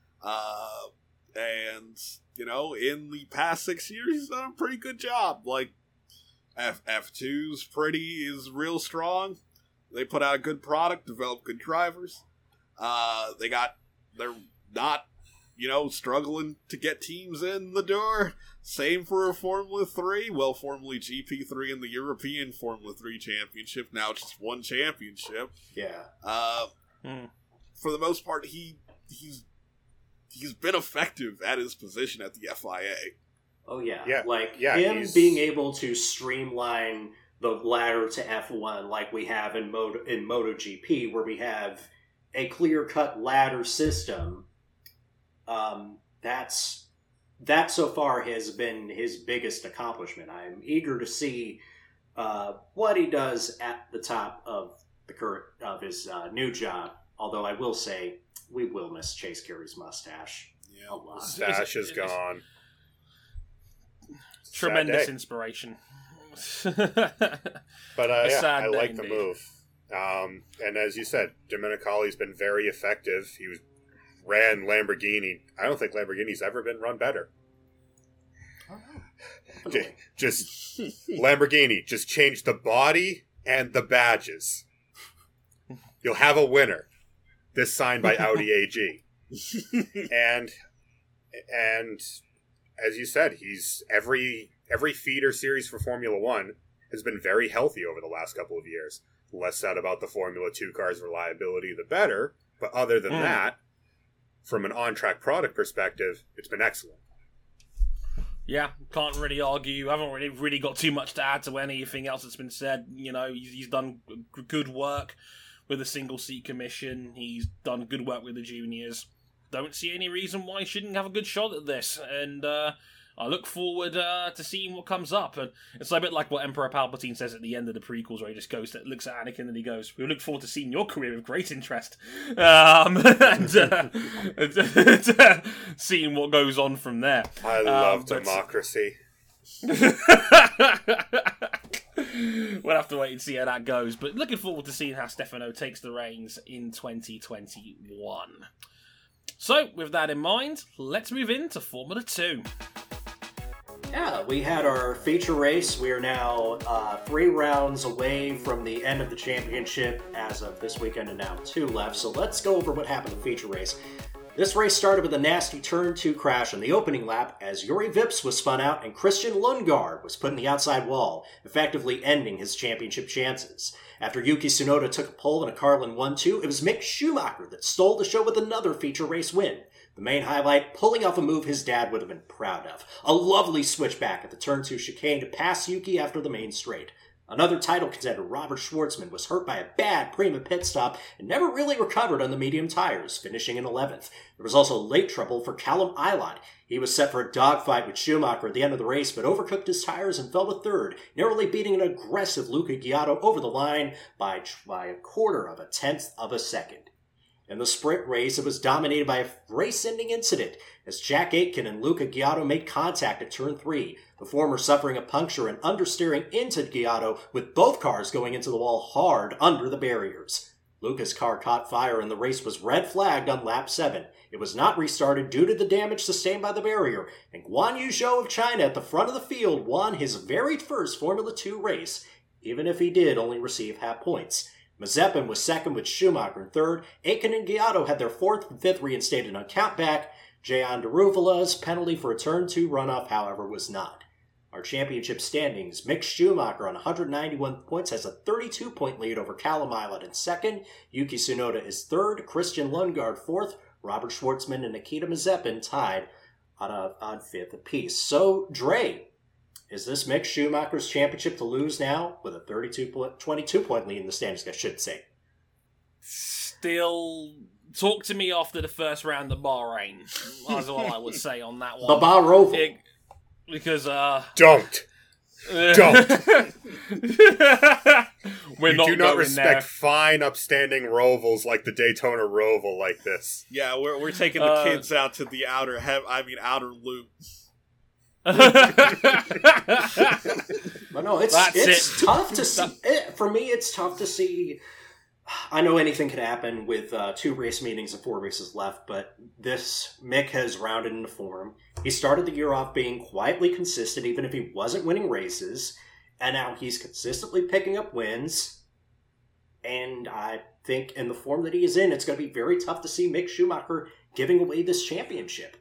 And, in the past 6 years, he's done a pretty good job. Like, F2's is real strong. They put out a good product, develop good drivers. They're not, struggling to get teams in the door. Same for Formula 3. Well, Formula GP3 and the European Formula 3 Championship. Now it's just one championship. Yeah. For the most part, he's been effective at his position at the FIA. Oh, yeah. Yeah, him he's- being able to streamline the ladder to F1 like we have in MotoGP, where we have a clear-cut ladder system, that so far has been his biggest accomplishment. I'm eager to see what he does at the top of his new job, although I will say we will miss Chase Carey's mustache Yeah. a lot. Stash is gone. Tremendous Sad day. inspiration. But A yeah, sad I day like the indeed. move. And as you said, Domenicali's been very effective. He ran Lamborghini. I don't think Lamborghini's ever been run better. Just Lamborghini, just change the body and the badges. You'll have a winner. This signed by Audi AG. And as you said, he's every feeder series for Formula One has been very healthy over the last couple of years. Less said about the Formula 2 car's reliability, the better. But other than that, from an on-track product perspective, it's been excellent. Yeah, can't really argue. I haven't really got too much to add to anything else that's been said. He's done good work with the single seat commission. He's done good work with the juniors. Don't see any reason why he shouldn't have a good shot at this. And I look forward to seeing what comes up. And it's a bit like what Emperor Palpatine says at the end of the prequels, where he just looks at Anakin and he goes, "We look forward to seeing your career with great interest." And seeing what goes on from there. I love but- democracy. We'll have to wait and see how that goes. But looking forward to seeing how Stefano takes the reins in 2021. So, with that in mind, let's move into Formula 2. Yeah, we had our feature race. We are now 3 rounds away from the end of the championship as of this weekend, and now 2 left. So let's go over what happened in the feature race. This race started with a nasty turn 2 crash on the opening lap as Yuri Vips was spun out and Christian Lundgaard was put in the outside wall, effectively ending his championship chances. After Yuki Tsunoda took a pole in a Carlin 1-2, it was Mick Schumacher that stole the show with another feature race win. The main highlight, pulling off a move his dad would have been proud of. A lovely switchback at the turn 2 chicane to pass Yuki after the main straight. Another title contender, Robert Schwartzman, was hurt by a bad Prima pit stop and never really recovered on the medium tires, finishing in 11th. There was also late trouble for Callum Ilott. He was set for a dogfight with Schumacher at the end of the race, but overcooked his tires and fell to third, narrowly beating an aggressive Luca Ghiotto over the line by a quarter of a tenth of a second. In the sprint race, it was dominated by a race-ending incident as Jack Aitken and Luca Ghiotto made contact at turn 3, the former suffering a puncture and understeering into Ghiotto with both cars going into the wall hard under the barriers. Luca's car caught fire and the race was red flagged on lap 7. It was not restarted due to the damage sustained by the barrier, and Guan Yu Zhou of China at the front of the field won his very first Formula 2 race, even if he did only receive half points. Mazepin was second with Schumacher in third. Aitken and Ghiotto had their fourth and fifth reinstated on countback. Jehan Daruvala's penalty for a turn 2 runoff, however, was not. Our championship standings, Mick Schumacher on 191 points has a 32-point lead over Callum Ilott in second. Yuki Tsunoda is third. Christian Lundgaard fourth. Robert Schwartzman and Nikita Mazepin tied on fifth apiece. So, Dre, is this Mick Schumacher's championship to lose now with a 22-point lead in the standings, I should say? Still, talk to me after the first round of Bahrain. That's all I would say on that one. The Bahroval. Because, Don't. Don't. We're You not do not going respect there. fine, upstanding rovals like the Daytona Roval like this. Yeah, we're taking the kids out to the outer loop. But no, it's tough to see. For me, it's tough to see. I know anything could happen with 2 race meetings and 4 races left, but this Mick has rounded into form. He started the year off being quietly consistent, even if he wasn't winning races, and now he's consistently picking up wins. And I think in the form that he is in, it's going to be very tough to see Mick Schumacher giving away this championship.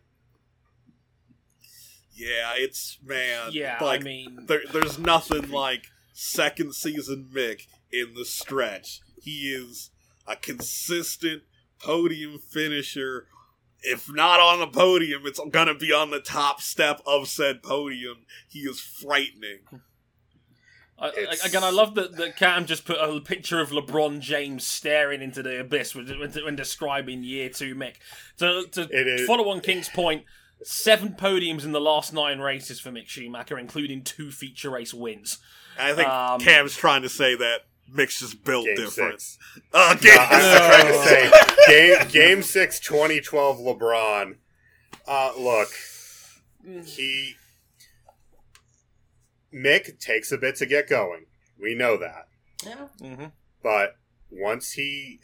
Yeah, Yeah, like, I mean... there's nothing like second season Mick in the stretch. He is a consistent podium finisher. If not on the podium, it's gonna be on the top step of said podium. He is frightening. Again, I love that Cam just put a picture of LeBron James staring into the abyss when describing year 2 Mick. To follow on King's point, 7 podiums in the last 9 races for Mick Schumacher, including 2 feature race wins. I think Cam's trying to say that Mick's just built Game different. 6. I'm trying to say Game 6 2012 LeBron. Look, Mick takes a bit to get going. We know that. Yeah. Mm-hmm. But once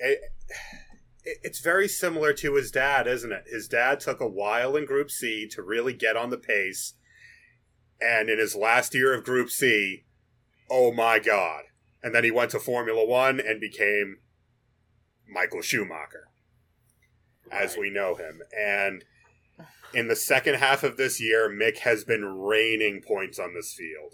it's very similar to his dad, isn't it? His dad took a while in Group C to really get on the pace. And in his last year of Group C, oh my God. And then he went to Formula One and became Michael Schumacher, as we know him. And in the second half of this year, Mick has been raining points on this field.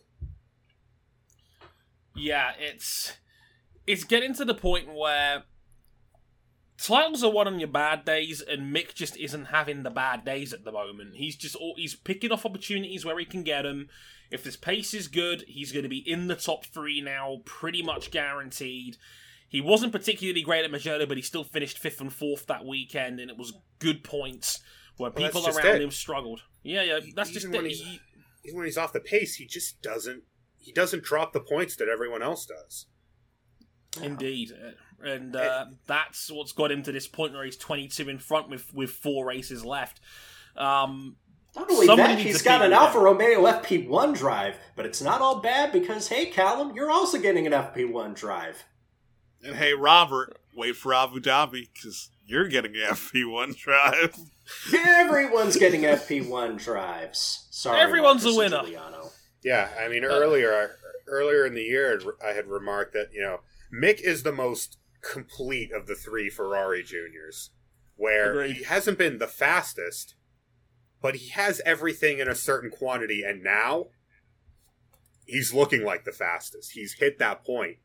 Yeah, it's getting to the point where titles are won on your bad days, and Mick just isn't having the bad days at the moment. He's picking off opportunities where he can get them. If this pace is good, he's going to be in the top 3 now, pretty much guaranteed. He wasn't particularly great at Mugello, but he still finished 5th and 4th that weekend, and it was good points where people around him struggled. Yeah, that's just it. Even when he's off the pace, he just doesn't drop the points that everyone else does. Indeed. And that's what's got him to this point where he's 22 in front with 4 races left. Not only that, he's got an Alfa Romeo FP1 drive, but it's not all bad because, hey, Callum, you're also getting an FP1 drive. And hey, Robert, wait for Abu Dhabi, because you're getting an FP1 drive. Everyone's getting FP1 drives. Sorry, everyone's Marcus a winner. Giuliano. Yeah, I mean, earlier in the year, I had remarked that, Mick is the most complete of the 3 Ferrari juniors, where Agreed. He hasn't been the fastest, but he has everything in a certain quantity, and now he's looking like the fastest. He's hit that point.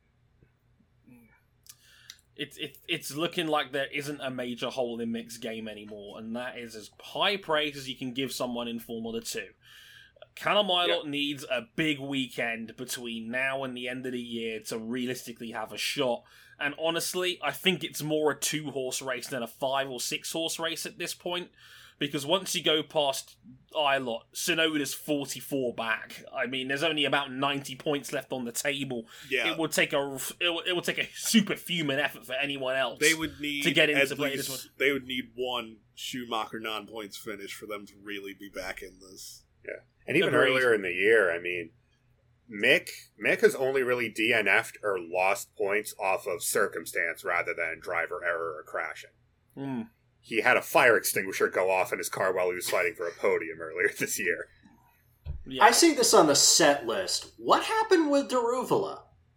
It's looking like there isn't a major hole in Mick's game anymore, and that is as high praise as you can give someone in Formula 2. Callum Ilott needs a big weekend between now and the end of the year to realistically have a shot. And honestly, I think it's more a 2-horse race than a 5 or 6-horse race at this point. Because once you go past Ilott, Tsunoda's 44 back. I mean, there's only about 90 points left on the table. Yeah. It would take a superhuman effort for anyone else. They would need to get into play this one. They would need one Schumacher non-points finish for them to really be back in this. Yeah, and even earlier in the year, I mean, Mick has only really DNF'd or lost points off of circumstance rather than driver error or crashing. Mm. He had a fire extinguisher go off in his car while he was fighting for a podium earlier this year. Yeah. I see this on the set list. What happened with Daruvala?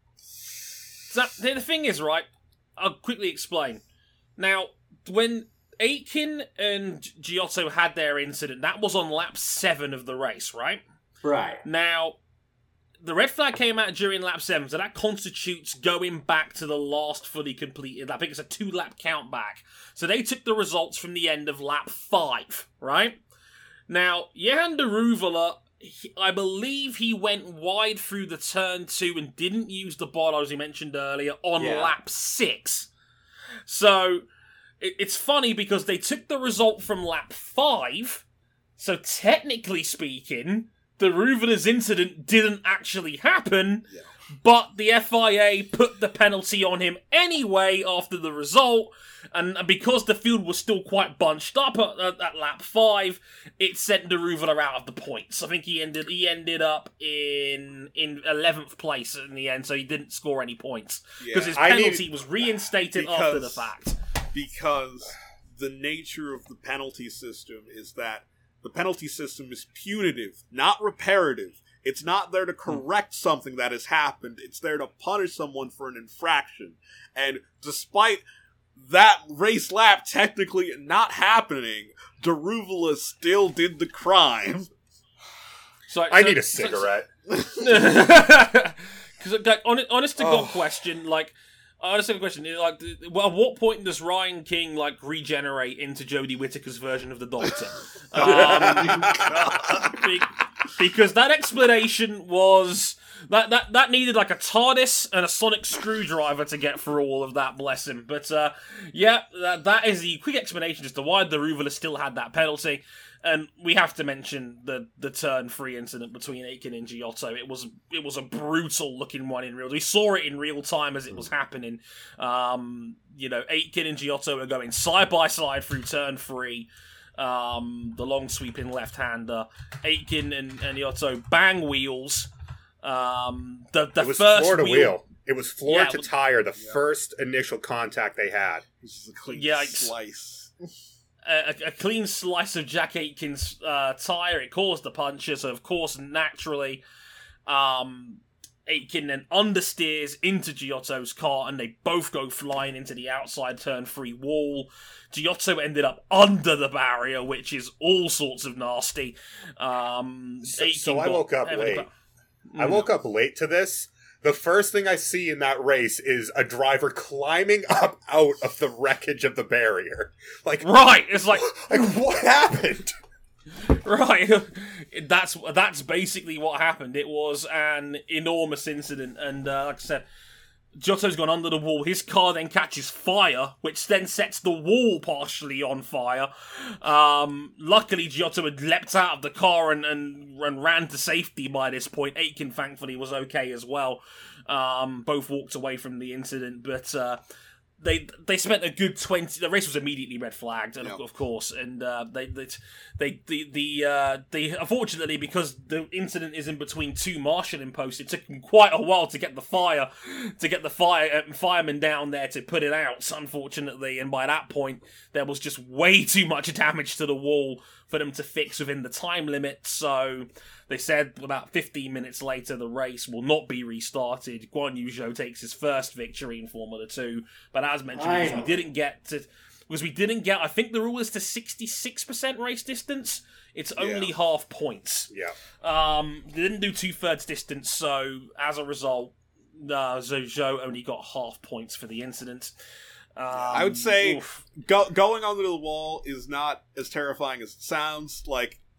So, the thing is, right, I'll quickly explain. Now, when Aitken and Giotto had their incident, that was on lap 7 of the race, right? Right. Now, the red flag came out during lap 7, so that constitutes going back to the last fully completed lap. I think it's a 2-lap count back. So they took the results from the end of lap 5, right? Now, Jehan Daruvala, I believe he went wide through the turn 2 and didn't use the bottle, as he mentioned earlier, on lap 6. So, it's funny because they took the result from lap 5, so technically speaking, Daruvala's incident didn't actually happen, but the FIA put the penalty on him anyway after the result, and because the field was still quite bunched up at lap 5, it sent Daruvala out of the points. I think he ended up in 11th place in the end, so he didn't score any points because his penalty was reinstated after the fact. Because the nature of the penalty system is that the penalty system is punitive, not reparative. It's not there to correct something that has happened. It's there to punish someone for an infraction. And despite that race lap technically not happening, Daruvala still did the crime. I need a cigarette. Because, honest to God question, honestly, the question is, at what point does Ryan King, regenerate into Jodie Whittaker's version of the Doctor? Because that explanation was... That needed, a TARDIS and a sonic screwdriver to get through all of that, bless him. But, that is the quick explanation as to why Daruvala still had that penalty. And we have to mention the turn 3 incident between Aitken and Giotto. It was a brutal looking one in real. We saw it in real time as it was happening. Aitken and Giotto are going side by side through turn 3. The long sweeping left hander. Aitken and Giotto bang wheels. It was first floor to wheel. It was floor to tire. The first initial contact they had. This is a clean slice. A clean slice of Jack Aitken's tyre. It caused the puncture, so of course, naturally, Aitken then understeers into Giotto's car, and they both go flying into the outside turn 3 wall. Giotto ended up under the barrier, which is all sorts of nasty. So I woke up late. I woke up late to this. The first thing I see in that race is a driver climbing up out of the wreckage of the barrier. Right, it's like what happened? Right, that's basically what happened. It was an enormous incident, and like I said, Giotto's gone under the wall. His car then catches fire, which then sets the wall partially on fire. Luckily, Giotto had leapt out of the car and ran to safety by this point. Aitken, thankfully, was okay as well. Both walked away from the incident, but they spent a good 20. The race was immediately red flagged, and of course, and they unfortunately, because the incident is in between 2 marshalling posts, it took them quite a while to get the firemen down there to put it out. Unfortunately, and by that point, there was just way too much damage to the wall for them to fix within the time limit. So they said about 15 minutes later, the race will not be restarted. Guan Yu Zhou takes his first victory in Formula 2. But as mentioned, because we didn't get, I think the rule is to 66% race distance. It's only half points. Yeah. They didn't do 2/3 distance, so as a result, Zhou only got half points for the incident. I would say going onto the wall is not as terrifying as it sounds.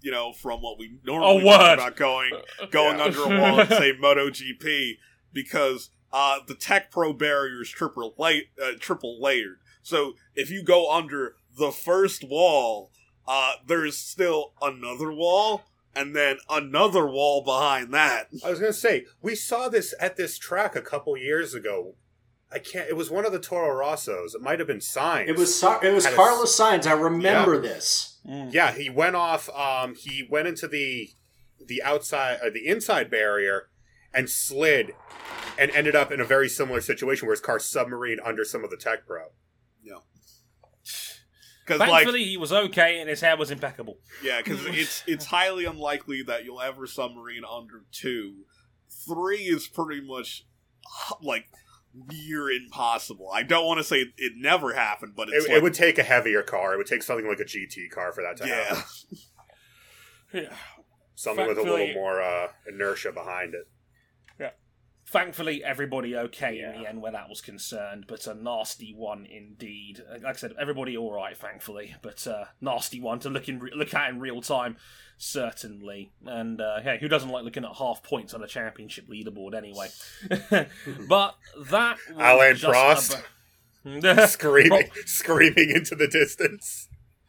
from what we normally talk about going under a wall and say MotoGP, because the Tech Pro barrier is triple layered. So if you go under the first wall, there's still another wall, and then another wall behind that. I was going to say, we saw this at this track a couple years ago. It was one of the Toro Rossos. It might have been Sainz. It was Carlos Sainz. I remember this. Yeah, he went off. He went into the outside, the inside barrier, and slid, and ended up in a very similar situation where his car submarined under some of the Tech Pro. Yeah. Thankfully, he was okay, and his hair was impeccable. Yeah, because it's highly unlikely that you'll ever submarine under 2. 3 is pretty much near impossible. I don't want to say it never happened, but it would take a heavier car. It would take something like a GT car for that to happen. Yeah. Something with a little more inertia behind it. Yeah. Thankfully, everybody okay in the end where that was concerned, but a nasty one indeed. Like I said, everybody all right, thankfully, but nasty one to look at in real time, certainly. And hey, who doesn't like looking at half points on a championship leaderboard anyway? But that was Alain Prost screaming into the distance.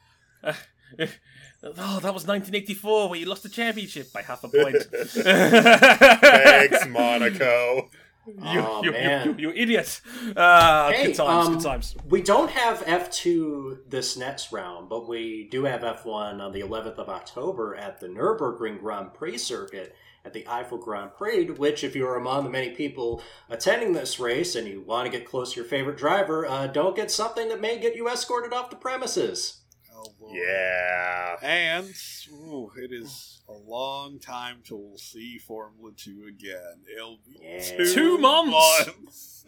Oh, that was 1984 where you lost the championship by half a point. Thanks, Monaco. You idiot. Hey, good times. We don't have F2 this next round, but we do have F1 on the 11th of October at the Nürburgring Grand Prix circuit at the Eiffel Grand Prix, which, if you're among the many people attending this race and you want to get close to your favorite driver, don't get something that may get you escorted off the premises. Yeah. And it is a long time till we'll see Formula 2 again. It'll be 2 months.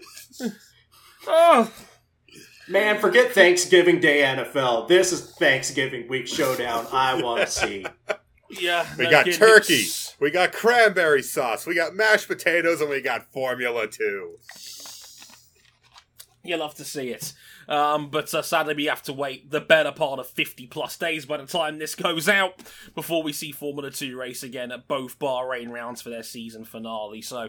Oh. Man, forget Thanksgiving Day NFL. This is Thanksgiving week showdown I want to see. Yeah. We got turkey. We got cranberry sauce. We got mashed potatoes, and we got Formula 2. You'll love to see it. But sadly we have to wait the better part of 50 plus days by the time this goes out before we see Formula 2 race again at both Bahrain rounds for their season finale. So,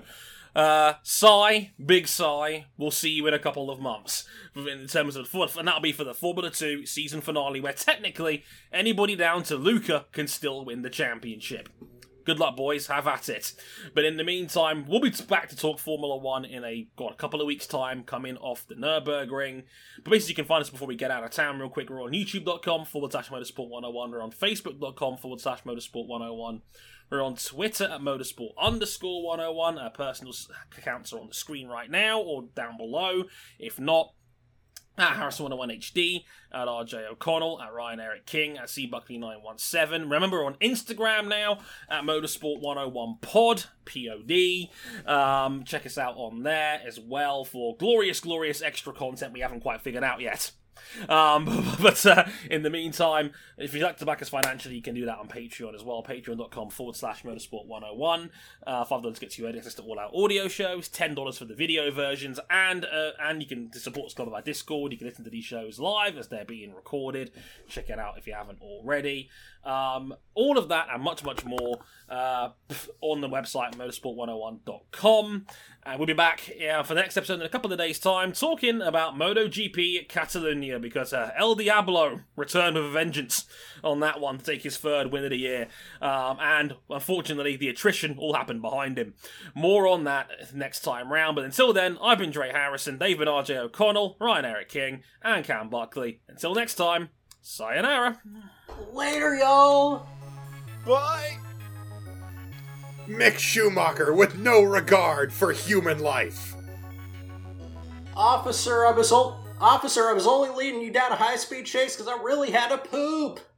big sigh, we'll see you in a couple of months in terms of and that'll be for the Formula 2 season finale, where technically anybody down to Luca can still win the championship. Good luck, boys. Have at it. But in the meantime, we'll be back to talk Formula 1 in a couple of weeks' time, coming off the Nürburgring. But basically, you can find us before we get out of town real quick. We're on youtube.com/motorsport101. We're on facebook.com/motorsport101. We're on Twitter at motorsport_101. Our personal accounts are on the screen right now or down below. If not, at Harrison101HD, at RJ O'Connell, at Ryan Eric King, at CBuckley917. Remember, we're on Instagram now, at Motorsport101pod, P-O-D. Check us out on there as well for glorious extra content we haven't quite figured out yet. But in the meantime, if you'd like to back us financially, you can do that on Patreon as well. Patreon.com/motorsport101. $5 gets you access to all our audio shows, $10 for the video versions, and you can support us on our Discord. You can listen to these shows live as they're being recorded. Check it out if you haven't already. All of that and much more on the website motorsport101.com. And we'll be back for the next episode in a couple of days' time, talking about MotoGP Catalunya, because El Diablo returned with a vengeance on that one to take his 3rd win of the year. And unfortunately, the attrition all happened behind him. More on that next time round. But until then, I've been Dre Harrison, they've been RJ O'Connell, Ryan Eric King, and Cam Buckley. Until next time, sayonara. Later, y'all. Bye. Mick Schumacher with no regard for human life. Officer, I was only leading you down a high-speed chase because I really had to poop.